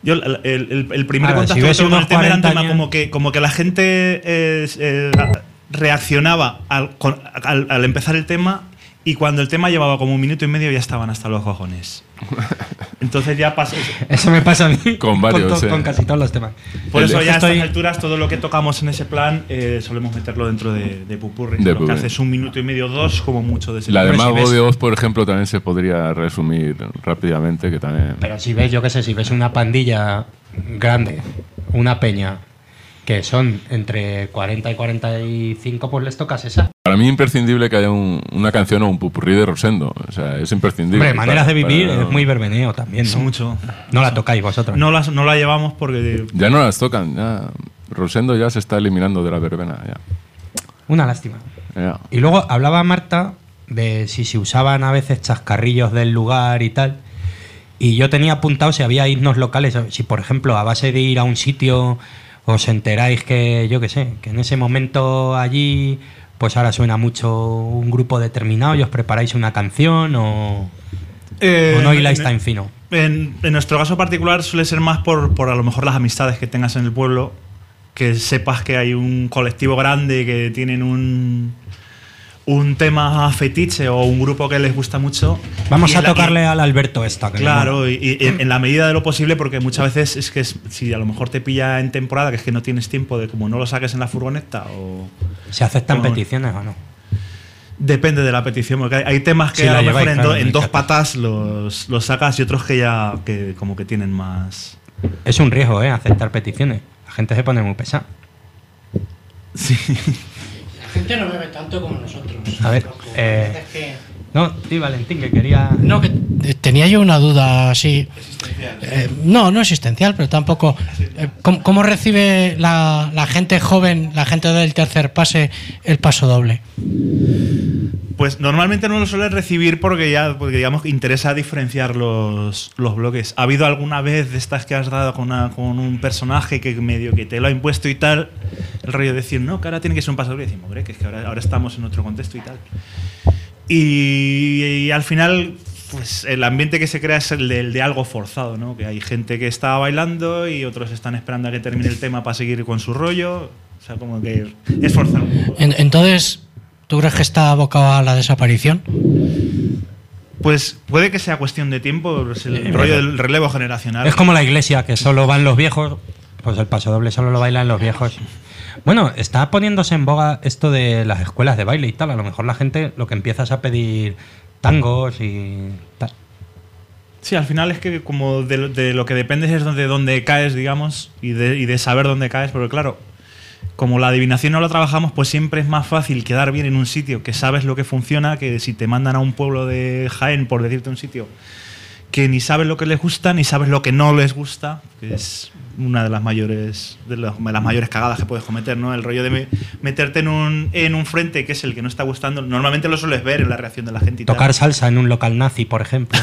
Yo, el, el, el primer Ahora, contacto si que ves tuve con unos el tema era un tema cuarenta como que, como que la gente eh, eh, reaccionaba al, con- al, al empezar el tema, y cuando el tema llevaba como un minuto y medio ya estaban hasta los cojones. Entonces ya pasó. Eso me pasa a mí Con varios, to- eh. con casi todos los temas. Por El- eso ya a estoy- estas alturas todo lo que tocamos en ese plan eh, solemos meterlo dentro de, de pupurri. De Lo que pupurri. haces un minuto y medio, dos, como mucho de ese La de Pero si Mago ves- de Oz, por ejemplo, también se podría resumir rápidamente, que también... Pero si ves, yo qué sé, si ves una pandilla grande, una peña, que son entre cuarenta y cuarenta y cinco, pues les tocas esa. Para mí imprescindible que haya un- una canción o un pupurrí de Rosendo. O sea, es imprescindible. Hombre, maneras de Para- vivir para- es muy verbeneo también, Es ¿no? mucho. No la tocáis vosotros. No, las, no la llevamos porque. Ya no las tocan, ya. Rosendo ya se está eliminando de la verbena, ya. Una lástima. Ya. Y luego hablaba Marta de si se usaban a veces chascarrillos del lugar y tal. Y yo tenía apuntado si había himnos locales. Si, por ejemplo, a base de ir a un sitio os enteráis que, yo qué sé, que en ese momento allí, pues ahora suena mucho un grupo determinado y os preparáis una canción o, Eh, o no hiláis en- tan fino. En, en nuestro caso particular suele ser más por, por a lo mejor las amistades que tengas en el pueblo, que sepas que hay un colectivo grande, que tienen un, un tema fetiche o un grupo que les gusta mucho. Vamos Y a en la- tocarle al Alberto esta. que me Claro, mola. y, y en en la medida de lo posible, porque muchas veces es que es- si a lo mejor te pilla en temporada, que es que no tienes tiempo de como no lo saques en la furgoneta o... ¿Se aceptan Bueno, peticiones o no? Depende de la petición, porque hay, hay temas que Sí, a la lo mejor lleváis, en, claro, do- en en dos chat. patas los, los sacas y otros que ya que como que tienen más... Es un riesgo, ¿eh? Aceptar peticiones. La gente se pone muy pesada. Sí. La gente no bebe tanto como nosotros. A ver, eh, Es que- No, sí, Valentín, que quería... No, que eh, tenía yo una duda así. Eh, no, no existencial, pero tampoco. eh, ¿cómo, cómo recibe la, la gente joven, la gente del tercer pase, el paso doble? Pues normalmente no lo suelen recibir porque ya, porque digamos que interesa diferenciar los, los bloques. ¿Ha habido alguna vez de estas que has dado con, una- con un personaje que medio que te lo ha impuesto y tal? El rollo de decir, no, que ahora tiene que ser un paso doble. Y decimos, hombre, que es que ahora, ahora estamos en otro contexto y tal. Y, y al final, pues el ambiente que se crea es el de, el de algo forzado, ¿no? Que hay gente que está bailando y otros están esperando a que termine el tema para seguir con su rollo. O sea, como que es forzado un poco. En- Entonces, ¿tú crees que está abocado a la desaparición? Pues puede que sea cuestión de tiempo, pues el rollo del relevo generacional. Es como la iglesia, que solo van los viejos, pues el paso doble solo lo bailan los viejos. Bueno, está poniéndose en boga esto de las escuelas de baile y tal. A lo mejor la gente lo que empieza es a pedir tangos y tal. Sí, al final es que como de, lo- de lo que dependes es de dónde caes, digamos, y de, y de saber dónde caes, porque claro, como la adivinación no la trabajamos, pues siempre es más fácil quedar bien en un sitio que sabes lo que funciona, que si te mandan a un pueblo de Jaén, por decirte un sitio, que ni sabes lo que les gusta, ni sabes lo que no les gusta, que es una de las mayores de las, de las mayores cagadas que puedes cometer, ¿no? El rollo de me- meterte en un, en un frente que es el que no está gustando, normalmente lo sueles ver en la reacción de la gente y tal. Tocar salsa en un local nazi, por ejemplo.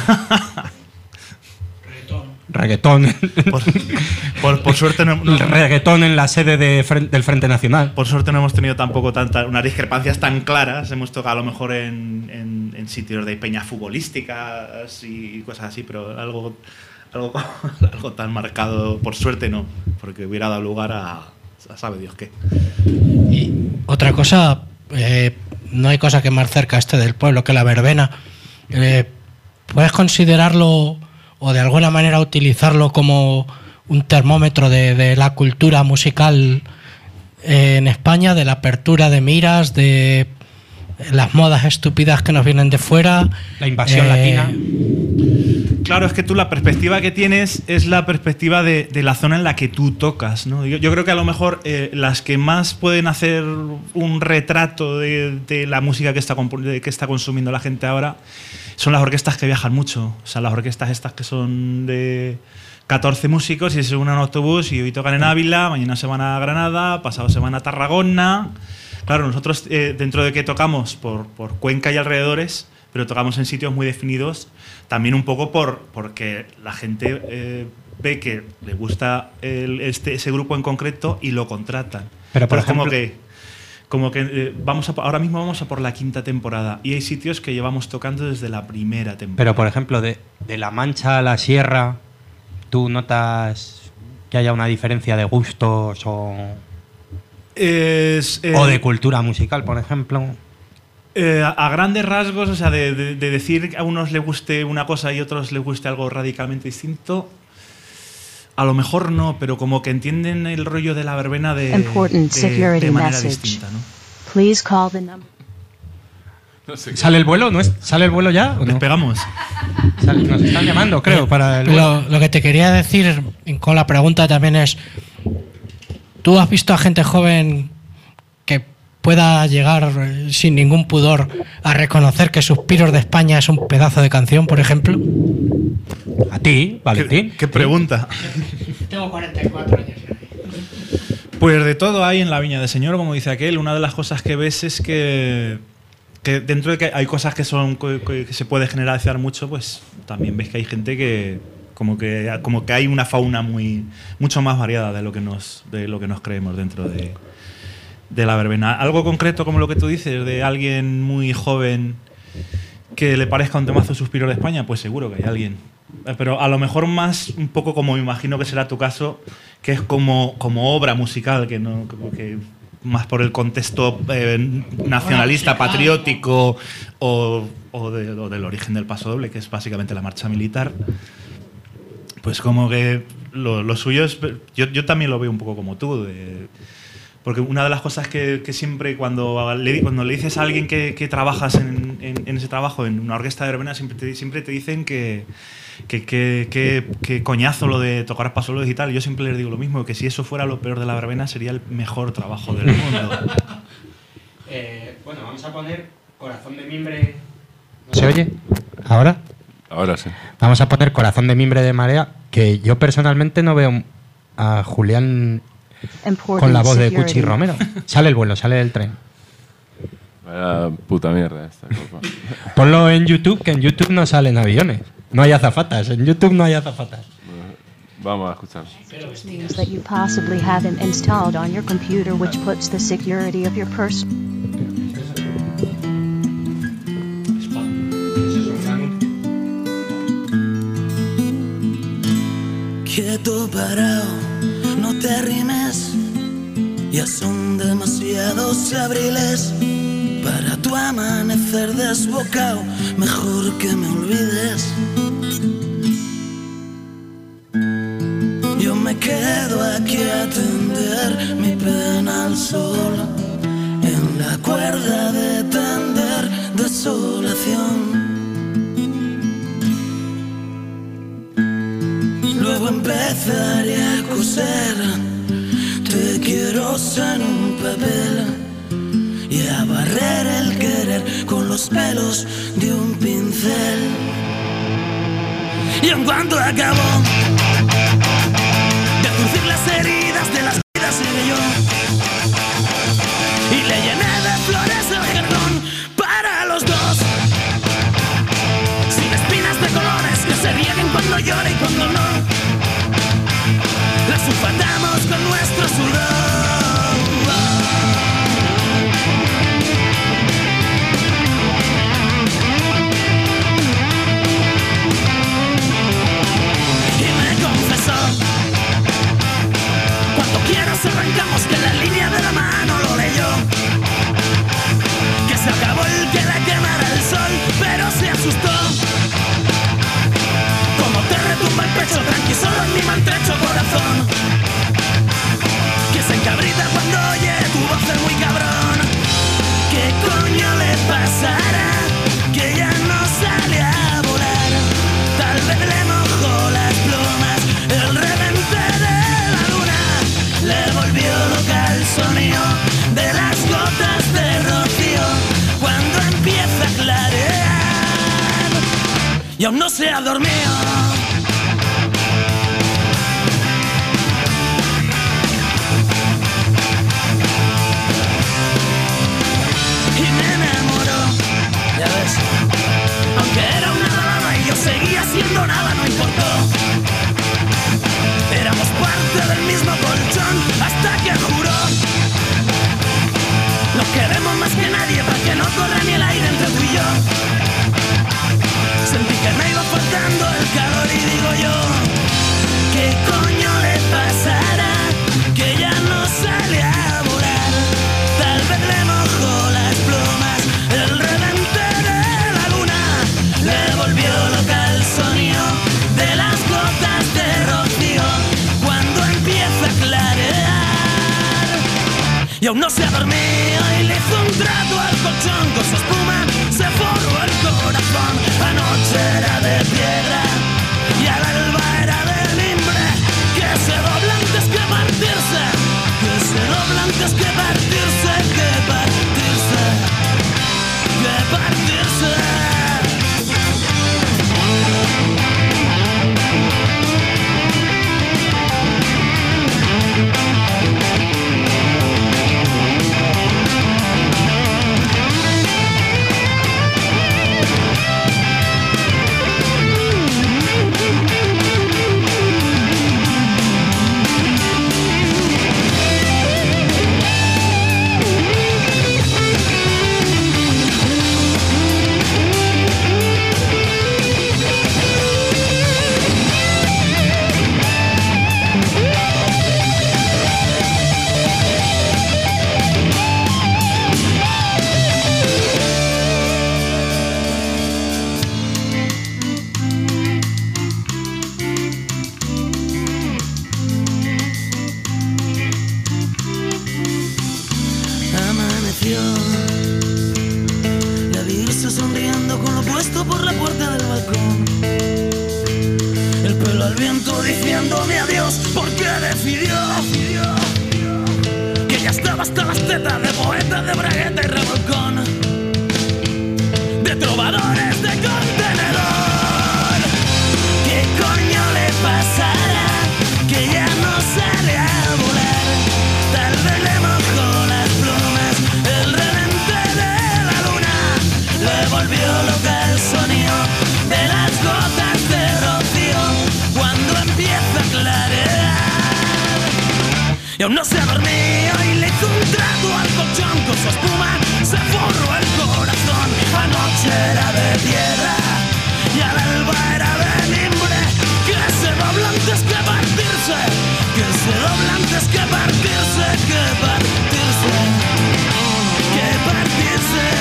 Reggaetón. Por, por- por suerte no, no- Reggaetón en la sede de Fren- del Frente Nacional. por suerte no hemos tenido tampoco tanta, unas discrepancias tan claras. Hemos tocado a lo mejor en, en- en sitios de peñas futbolísticas y cosas así, pero algo, algo, algo tan marcado, por suerte no, porque hubiera dado lugar a, a sabe Dios qué. Y otra cosa, eh, no hay cosa que más cerca esté del pueblo que la verbena. Eh, ¿Puedes considerarlo o de alguna manera utilizarlo como un termómetro de, de la cultura musical eh, en España, de la apertura de miras, de las modas estúpidas que nos vienen de fuera? La invasión Eh, latina. Claro, es que tú la perspectiva que tienes es la perspectiva de, de la zona en la que tú tocas, ¿no? Yo, yo creo que a lo mejor eh, las que más pueden hacer un retrato de, de la música que está, compu- de- que está consumiendo la gente ahora son las orquestas que viajan mucho. O sea, las orquestas estas que son de catorce músicos y se suben a un autobús y hoy tocan en Ávila, mañana se van a Granada, pasado se van a Tarragona. Claro, nosotros eh, dentro de que tocamos por, por Cuenca y alrededores, pero tocamos en sitios muy definidos, también un poco por porque la gente eh, ve que le gusta el- este, ese grupo en concreto y lo contratan. Pero, por es como ejemplo- que, como que eh, vamos a, ahora mismo vamos a por la quinta temporada y hay sitios que llevamos tocando desde la primera temporada. Pero, por ejemplo, de, de La Mancha a la Sierra, ¿Tú notas que haya una diferencia de gustos o, Es, eh, o de cultura musical, por ejemplo? Eh, a, a grandes rasgos, o sea, de, de, de decir que a unos les guste una cosa y a otros les guste algo radicalmente distinto, a lo mejor no, pero como que entienden el rollo de la verbena de, de, de manera distinta, ¿no? Please call the number. No sé qué. ¿Sale el vuelo? ¿No es, ¿Sale el vuelo ya? ¿o no? Despegamos. Sale- nos están llamando, creo, para el vuelo. Lo, lo que te quería decir con la pregunta también es, ¿tú has visto a gente joven que pueda llegar eh, sin ningún pudor a reconocer que Suspiros de España es un pedazo de canción, por ejemplo? A ti, Valentín. ¿Qué, qué pregunta? Tengo cuarenta y cuatro años. Pues de todo hay en la viña del Señor, como dice aquel. Una de las cosas que ves es que, que dentro de que hay cosas que son que, que se puede generalizar mucho, pues también ves que hay gente que como que como que hay una fauna muy mucho más variada de lo que nos de lo que nos creemos dentro de, de la verbena. Algo concreto como lo que tú dices de alguien muy joven que le parezca un temazo Suspiro de España, pues seguro que hay alguien. Pero a lo mejor más un poco como me imagino que será tu caso, que es como, como obra musical, que no que más por el contexto eh, nacionalista, patriótico o, o, de, o del origen del Paso Doble, que es básicamente la marcha militar. Pues como que lo, lo suyo es... Yo, yo también lo veo un poco como tú, de, porque una de las cosas que, que siempre cuando le, cuando le dices a alguien que, que trabajas en, en, en ese trabajo, en una orquesta de verbena, siempre te, siempre te dicen que que, que, que, que coñazo lo de tocar pasolos y tal. Yo siempre les digo lo mismo, que si eso fuera lo peor de la verbena sería el mejor trabajo del mundo. Eh, bueno, vamos a poner Corazón de Mimbre. ¿Se oye? ¿Ahora? Ahora sí. Vamos a poner Corazón de Mimbre de Marea, que yo personalmente no veo a Julián con la voz de Cuchi Romero. Sale el vuelo, sale el tren. Vaya puta mierda esta cosa. Ponlo en YouTube, que en YouTube no salen aviones. No hay azafatas, en YouTube no hay azafatas. Vamos a escuchar. Means that you possibly haven't installed on your computer, which puts the security of your person. Quieto parado, no te arrimes. Ya son demasiados abriles para tu amanecer desbocado. Mejor que me olvides. Yo me quedo aquí a tender mi pena al sol, en la cuerda de tender desolación. Luego empezaré a coser te quiero en un papel y a barrer el querer con los pelos de un pincel. Y en cuanto acabó de zurcir las heridas de las vidas seré yo, y le llené de flores el jardón para los dos, sin espinas de colores que se rieguen cuando llore y cuando no, las sulfatamos con nuestro sudor. Cuando quieras arrancamos que la línea de la mano lo leyó, que se acabó el que la quemara el sol, pero se asustó. Como te retumba el pecho, tranqui, solo en mi maltrecho corazón, que se encabrita cuando oye tu voz es muy cabrón. ¿Qué coño le pasará? Que ya no sale a volar. Tal vez le mojó las plumas el revente de la luna, le volvió loca el sonido de las gotas de rocío cuando empieza a clarear y aún no se ha dormido. Y me enamoró, ya ves, aunque era una dama y yo seguía siendo nada, no importó. Éramos parte del mismo colchón hasta que juró: no queremos más que nadie para que no corra ni el aire entre tú y yo. Sentí que me iba faltando el calor y digo yo: saltó por la puerta del balcón. El pelo al viento diciéndome adiós, porque decidió que ya estaba hasta las tetas de poetas de bragueta y revolcón, de trovadores de contenedor. ¿Qué coño le pasará? Que ya no sale a volar. Tal vez le mojó las plumas el relente de la luna. Le volvió loca el sonido de las gotas de rocío cuando empieza a clarear. Y aún no se ha dormido y le hizo un trato al colchón con su espuma. Se forró el corazón. Anoche era de tierra y al alba era de mimbre. Que se dobla antes que partirse, que se dobla antes que partirse, que partirse, que partirse.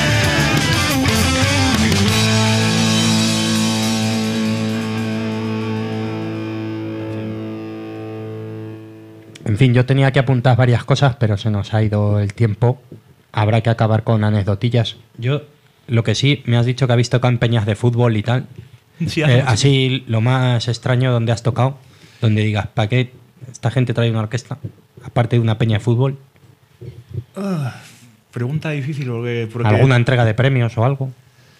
En fin, yo tenía que apuntar varias cosas, pero se nos ha ido el tiempo. Habrá que acabar con anecdotillas. Yo, lo que sí, me has dicho que has visto campañas de fútbol y tal. Sí, eh, así, lo más extraño donde has tocado, donde digas, ¿para qué esta gente trae una orquesta? Aparte de una peña de fútbol. Uh, pregunta difícil porque, porque... ¿Alguna entrega de premios o algo?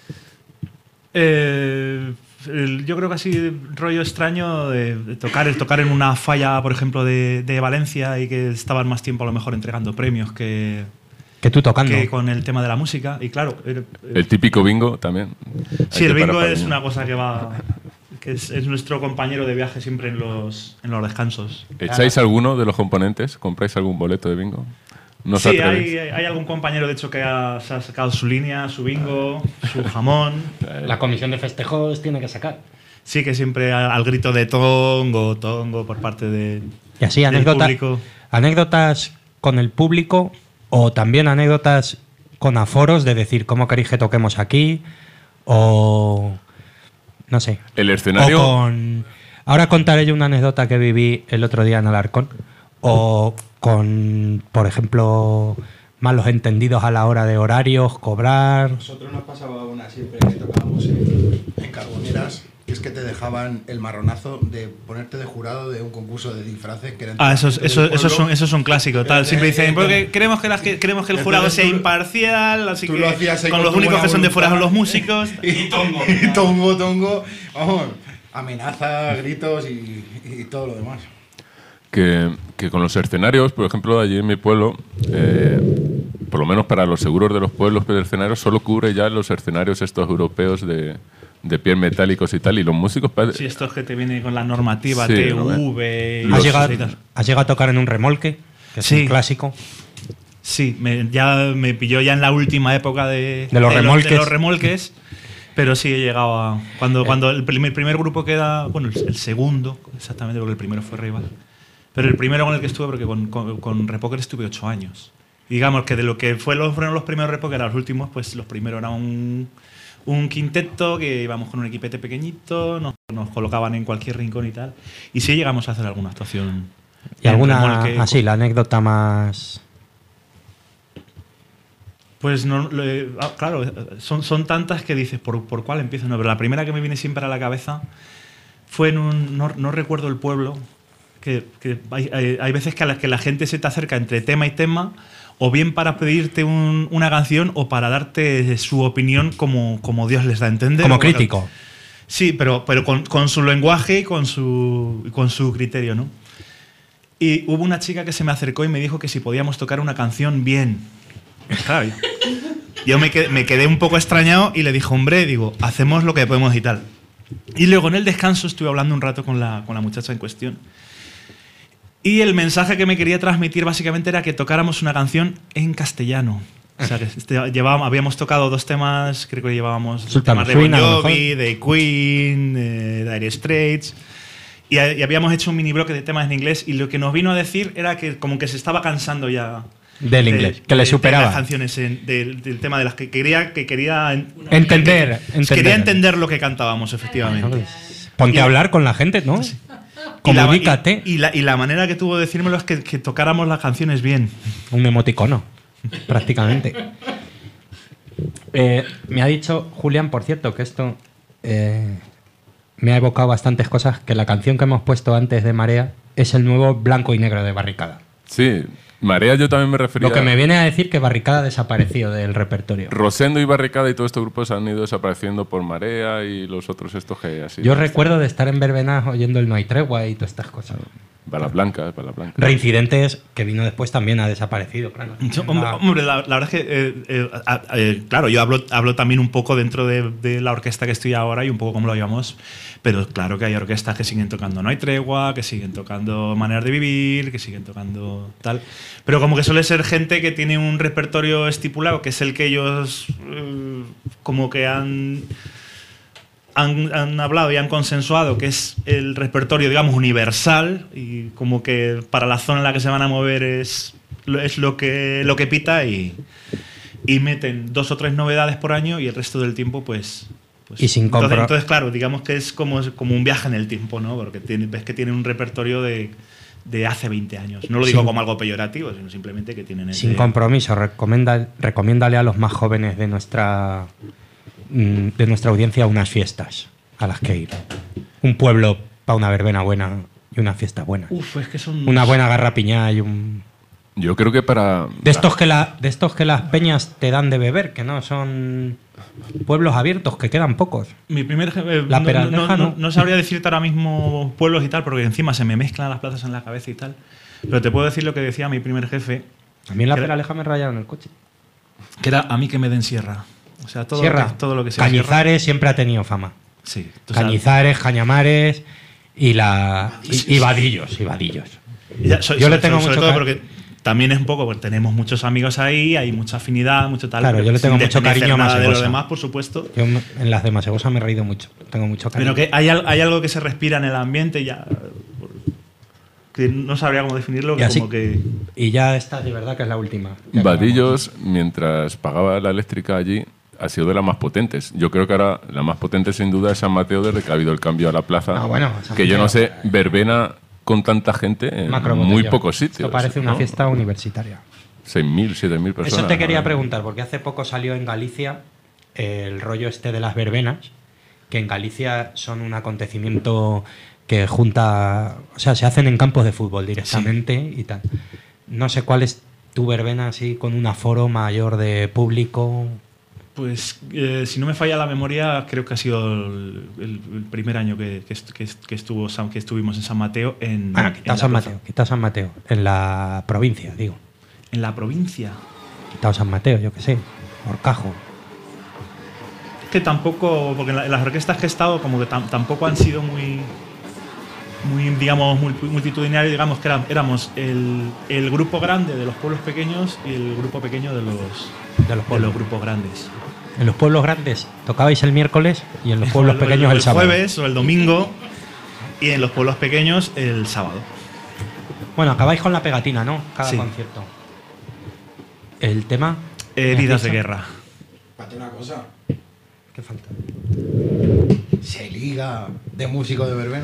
Eh, el, yo creo que así rollo extraño de, de tocar, el tocar en una falla, por ejemplo, de, de Valencia y que estaban más tiempo a lo mejor entregando premios que... Que tú tocando. Que con el tema de la música. Y claro... El, el típico bingo también. Sí, el bingo es una cosa que va... que es, es nuestro compañero de viaje siempre en los, en los descansos. ¿Echáis claro. alguno de los componentes? ¿Compráis algún boleto de bingo? ¿No sí, hay, hay algún compañero de hecho que ha, se ha sacado su línea, su bingo, su jamón. La comisión de festejos tiene que sacar. Sí, que siempre al, al grito de tongo, tongo por parte de, y así, del anécdota, público. Anécdotas con el público o también anécdotas con aforos de decir cómo queréis que toquemos aquí o... No sé. El escenario... O con, ahora contaré yo una anécdota que viví el otro día en Alarcón. O con, por ejemplo, malos entendidos a la hora de horarios, cobrar... Nosotros nos pasaba una siempre que tocábamos en, en Carboneras, que es que te dejaban el marronazo de ponerte de jurado de un concurso de disfraces que eran... Ah, esos, esos, esos, son, esos son clásicos, tal. Siempre dicen, porque queremos que, las, que, queremos que el jurado sea imparcial, así que con los únicos que son de fuera son los músicos. Y tongo, y tongo, tongo, vamos, amenaza, gritos y, y todo lo demás. Que, que con los escenarios, por ejemplo, allí en mi pueblo, eh, por lo menos para los seguros de los pueblos del escenario, solo cubre ya los escenarios estos europeos de, de piel metálicos y tal, y los músicos... Sí, estos que te vienen con la normativa sí, T V... ¿Has llegado, ¿Has llegado a tocar en un remolque? Que es sí. un clásico. Sí, me, ya me pilló ya en la última época de, de, los, de, remolques. Los, de los remolques, pero sí he llegado a... Cuando, eh. cuando el primer, primer grupo queda... Bueno, el, el segundo, exactamente, porque el primero fue rival. Pero el primero con el que estuve, porque con, con, con Repoker estuve ocho años. Y digamos que de lo que fue los, fueron los primeros Repoker a los últimos, pues los primeros eran un, un quinteto que íbamos con un equipete pequeñito, nos, nos colocaban en cualquier rincón y tal. Y sí llegamos a hacer alguna actuación. ¿Y alguna, así, la anécdota más...? Pues no, le, claro, son, son tantas que dices, ¿por, por cuál empiezo? No, pero la primera que me viene siempre a la cabeza fue en un... No, no recuerdo el pueblo... Que, que hay, hay, hay veces que, a las que la gente se te acerca entre tema y tema, o bien para pedirte un, una canción o para darte su opinión como, como Dios les da a entender. Como crítico. Bueno, sí, pero, pero con, con su lenguaje y con su, con su criterio, ¿no? Y hubo una chica que se me acercó y me dijo que si podíamos tocar una canción bien. Claro, yo me quedé, me quedé un poco extrañado y le dije, hombre, digo, hacemos lo que podemos y tal. Y luego en el descanso estuve hablando un rato con la, con la muchacha en cuestión. Y el mensaje que me quería transmitir básicamente era que tocáramos una canción en castellano. O sea, que este, llevábamos, habíamos tocado dos temas, creo que llevábamos temas de Bon Jovi, de Queen, de Dire Straits, y, y habíamos hecho un mini bloque de temas en inglés, y lo que nos vino a decir era que como que se estaba cansando ya del de, inglés, que le superaba. De las canciones, en, de, del tema de las que quería, que quería entender, que, entender. Quería entender lo que cantábamos, efectivamente. Ponte y, a hablar con la gente, ¿no? Sí. Comunícate. Y la, y, y la manera que tuvo de decírmelo es que, que tocáramos las canciones bien. Un emoticono, prácticamente. Eh, me ha dicho Julián, por cierto, que esto eh, me ha evocado bastantes cosas, que la canción que hemos puesto antes de Marea es el nuevo Blanco y Negro de Barricada. Sí, Marea yo también me refería... Lo que me viene a decir que Barricada desapareció del repertorio. Rosendo y Barricada y todos estos grupos han ido desapareciendo por Marea y los otros estos que así... Yo recuerdo de estar en verbenas oyendo el No hay tregua y todas estas cosas. Balas blancas, balas blancas. Reincidentes, que vino después, también ha desaparecido, claro. Yo, hombre, hombre, la, la verdad es que, eh, eh, a- eh, claro, yo hablo, hablo también un poco dentro de, de la orquesta que estoy ahora y un poco como lo llamamos, pero claro que hay orquestas que siguen tocando No hay tregua, que siguen tocando Maneras de vivir, que siguen tocando tal, pero como que suele ser gente que tiene un repertorio estipulado, que es el que ellos eh, como que han... Han, han hablado y han consensuado que es el repertorio, digamos, universal y como que para la zona en la que se van a mover es, lo- es lo, que, lo que pita y, y meten dos o tres novedades por año y el resto del tiempo pues... pues Y sin entonces, compro- entonces, claro, digamos que es como, como un viaje en el tiempo, ¿no? Porque tiene, ves que tienen un repertorio de, de hace veinte años. No lo digo Sin- como algo peyorativo, sino simplemente que tienen ese... Sin compromiso, recomienda, recomiéndale a los más jóvenes de nuestra mm, de nuestra audiencia unas fiestas a las que ir. Un pueblo para una verbena buena y una fiesta buena. Uf, es que son... Una buena garrapiñá y un... Yo creo que para... De estos que, la, de estos que las peñas te dan de beber, que no son pueblos abiertos, que quedan pocos. Mi primer jefe, La no, Peralmeja, no, no, no. no sabría decirte ahora mismo pueblos y tal, porque encima se me mezclan las plazas en la cabeza y tal. Pero te puedo decir lo que decía mi primer jefe. A mí en la que era- Peraleja me rayaron el coche. Que era a mí que me den sierra. O sea, todo, Sierra. Lo, que, todo lo que sea Cañizares siempre ha tenido fama. sierra. Sí. tú sabes. Cañizares, Cañamares y la y, y Vadillos, y Vadillos. Ya, so- Yo so- le tengo sobre mucho todo ca- porque también es un poco, porque tenemos muchos amigos ahí, hay mucha afinidad, mucho tal. Claro, pero yo le tengo sin mucho desmerecer cariño a nada de lo Masegosa. demás, por supuesto. Yo m- en las de Masegosa me he reído mucho. Tengo mucho cariño. Pero que hay, al- hay algo que se respira en el ambiente ya. Que no sabría cómo definirlo, Y que así- como que. Y ya esta de verdad que es la última. Ya Vadillos, mientras pagaba la eléctrica allí, ha sido de las más potentes. Yo creo que ahora la más potente sin duda es San Mateo desde que ha habido el cambio a la plaza. Ah, bueno, San que yo no Mateo. sé, verbena con tanta gente en Macro muy botellón. pocos sitios. Esto parece una ¿no? fiesta universitaria. seis mil, siete mil personas. Eso te quería ¿no? preguntar, porque hace poco salió en Galicia el rollo este de las verbenas, que en Galicia son un acontecimiento que junta, o sea, se hacen en campos de fútbol directamente y tal. No sé cuál es tu verbena así con un aforo mayor de público. Pues eh, si no me falla la memoria, creo que ha sido el, el- el primer año que, que, est- que est- que estuvo, San- que estuvimos en San Mateo. En, Ah, en quita la San plaza. Mateo, quita San Mateo, en la provincia, digo. En la provincia. Quitado San Mateo, yo qué sé, Horcajo. Es que tampoco, porque en, la- en las orquestas que he estado, como que tam- tampoco han sido muy, muy digamos, muy multitudinarios, digamos que eran- éramos el, el grupo grande de los pueblos pequeños y el grupo pequeño de los, De los de pueblos. los grupos grandes. En los pueblos grandes tocabais el miércoles y en los pueblos O el- pequeños o el sábado. jueves o el domingo y en los pueblos pequeños el sábado. Bueno, acabáis con la pegatina, ¿no? Cada Sí. concierto. El tema. Heridas de ¿Me has dicho? guerra. Pate una cosa. ¿Qué falta? Se liga de músico de verbena.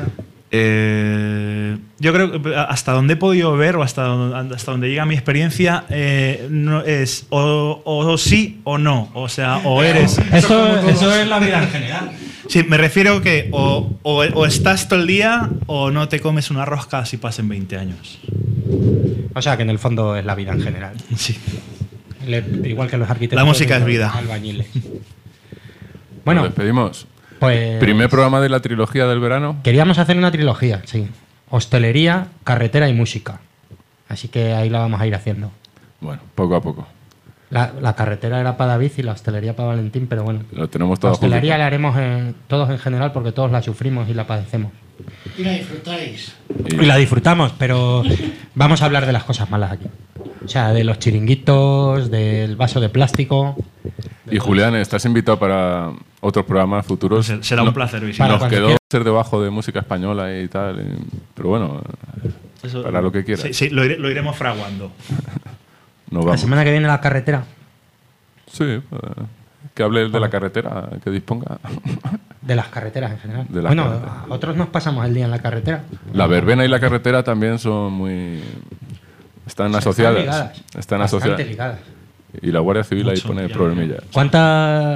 Eh, yo creo que hasta donde he podido ver o hasta donde, hasta donde llega mi experiencia eh, no es o, o sí o no. O sea, o eres. Eso, eso es la vida en general. Sí, me refiero que o, o, o estás todo el día o no te comes una rosca si pasen veinte años. O sea, que en el fondo es la vida en general. Sí. Le- igual que los arquitectos. La música y es los vida. Albañiles. Nos Bueno, despedimos. pues. Primer programa de la trilogía del verano. Queríamos hacer una trilogía, sí. Hostelería, carretera y música. Así que ahí la vamos a ir haciendo. Bueno, poco a poco. La, la carretera era para David y la hostelería para Valentín, pero bueno. Lo tenemos La todo hostelería junto. la haremos en- todos en general porque todos la sufrimos y la padecemos. Y la disfrutáis. Y- Y la disfrutamos, pero vamos a hablar de las cosas malas aquí. O sea, de los chiringuitos, del vaso de plástico. Y Julián, estás invitado para otros programas futuros. Ser- será un placer Nos visitar. Para cuando quedó quiera. ser debajo de música española y tal. y- pero bueno, Eso- para lo que quieras. Sí, sí, lo, iré- lo iremos fraguando. Nos La vamos. semana que viene la carretera. Sí, eh, que hable de la carretera, que disponga. De las carreteras en general. De las bueno, carreteras. a otros nos pasamos el día en la carretera. La verbena y la carretera también son muy... Están Están asociadas. ligadas. Están Bastante asociadas. ligadas. Y la Guardia Civil ahí Mucho, pone ya, problemillas. ¿Cuántas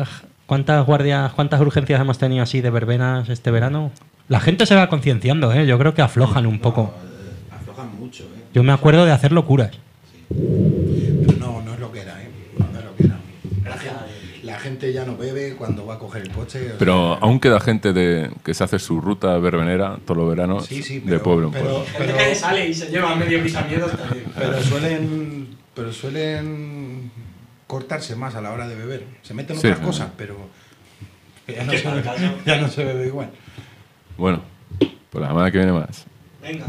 ¿Cuántas guardias, cuántas urgencias hemos tenido así de verbenas este verano? La gente se va concienciando, ¿eh? Yo creo que aflojan un poco. No, aflojan mucho, ¿eh? Yo me acuerdo de hacer locuras. Pero no, no es lo que era, ¿eh? No, no es lo que era. La gente, la gente ya no bebe cuando va a coger el coche. Pero sea, aún queda gente de, que se hace su ruta verbenera todos los veranos sí, sí, de pero, pueblo en pero, pueblo. pero, Gente que sale y se lleva medio pisamiedos también. pero suelen, pero suelen cortarse más a la hora de beber. Se meten Sí. otras cosas, pero ya no, se, ya no se bebe igual. Bueno, pues la semana que viene más. Venga.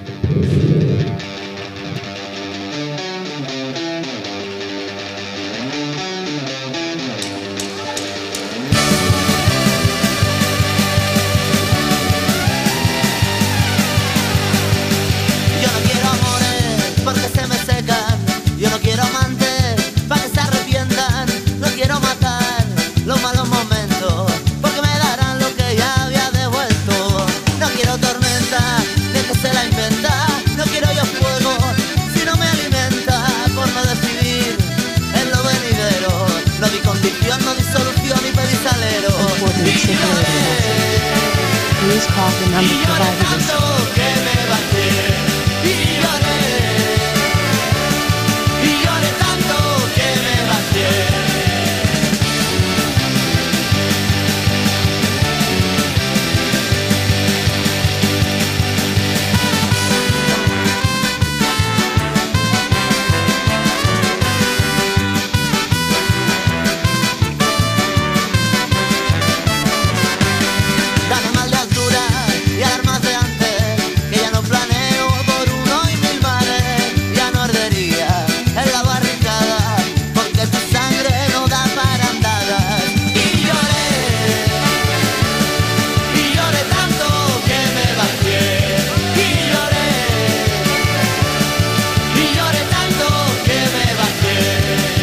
Yo no quiero amores porque se me secan. Yo no quiero amantes para que se arrepientan. No quiero matar los malos momentos porque me darán lo que ya había devuelto. No quiero tormenta de que se la inventa. No quiero yo fuego si no me alimenta. Por no decidir en lo venidero. No di condición, no di solución ni pedí salero. Important Y lloré, Please call the number y lloré provided. tanto que me bajé. Y lloré, y lloré tanto que me bajé. Dame mal de altura y alarmas de antes, que ya no planeo por uno y mil mares. Ya no ardería en la barricada, porque tu sangre no da para andadas. Y lloré, y lloré tanto que me bajé. Y lloré, y lloré tanto que me bajé.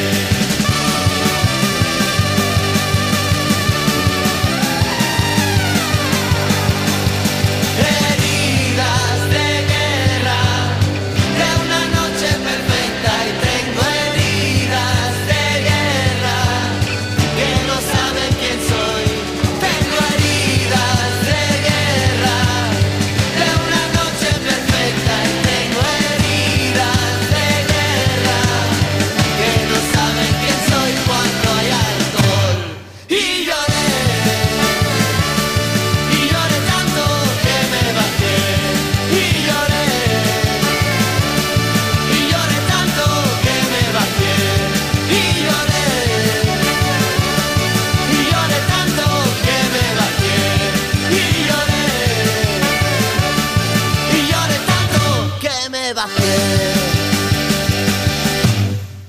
Heridas de guerra, de una noche perfecta. Y tengo heridas de guerra, que no saben quién soy. Tengo heridas de guerra, de una noche perfecta. Y tengo heridas de guerra, que no saben quién soy cuando hay alcohol. Y lloré, y lloré tanto que me bajé. Y lloré, y lloré tanto que me bajé. Y lloré, y lloré tanto que me bajé. Y lloré, y lloré tanto que me bajé.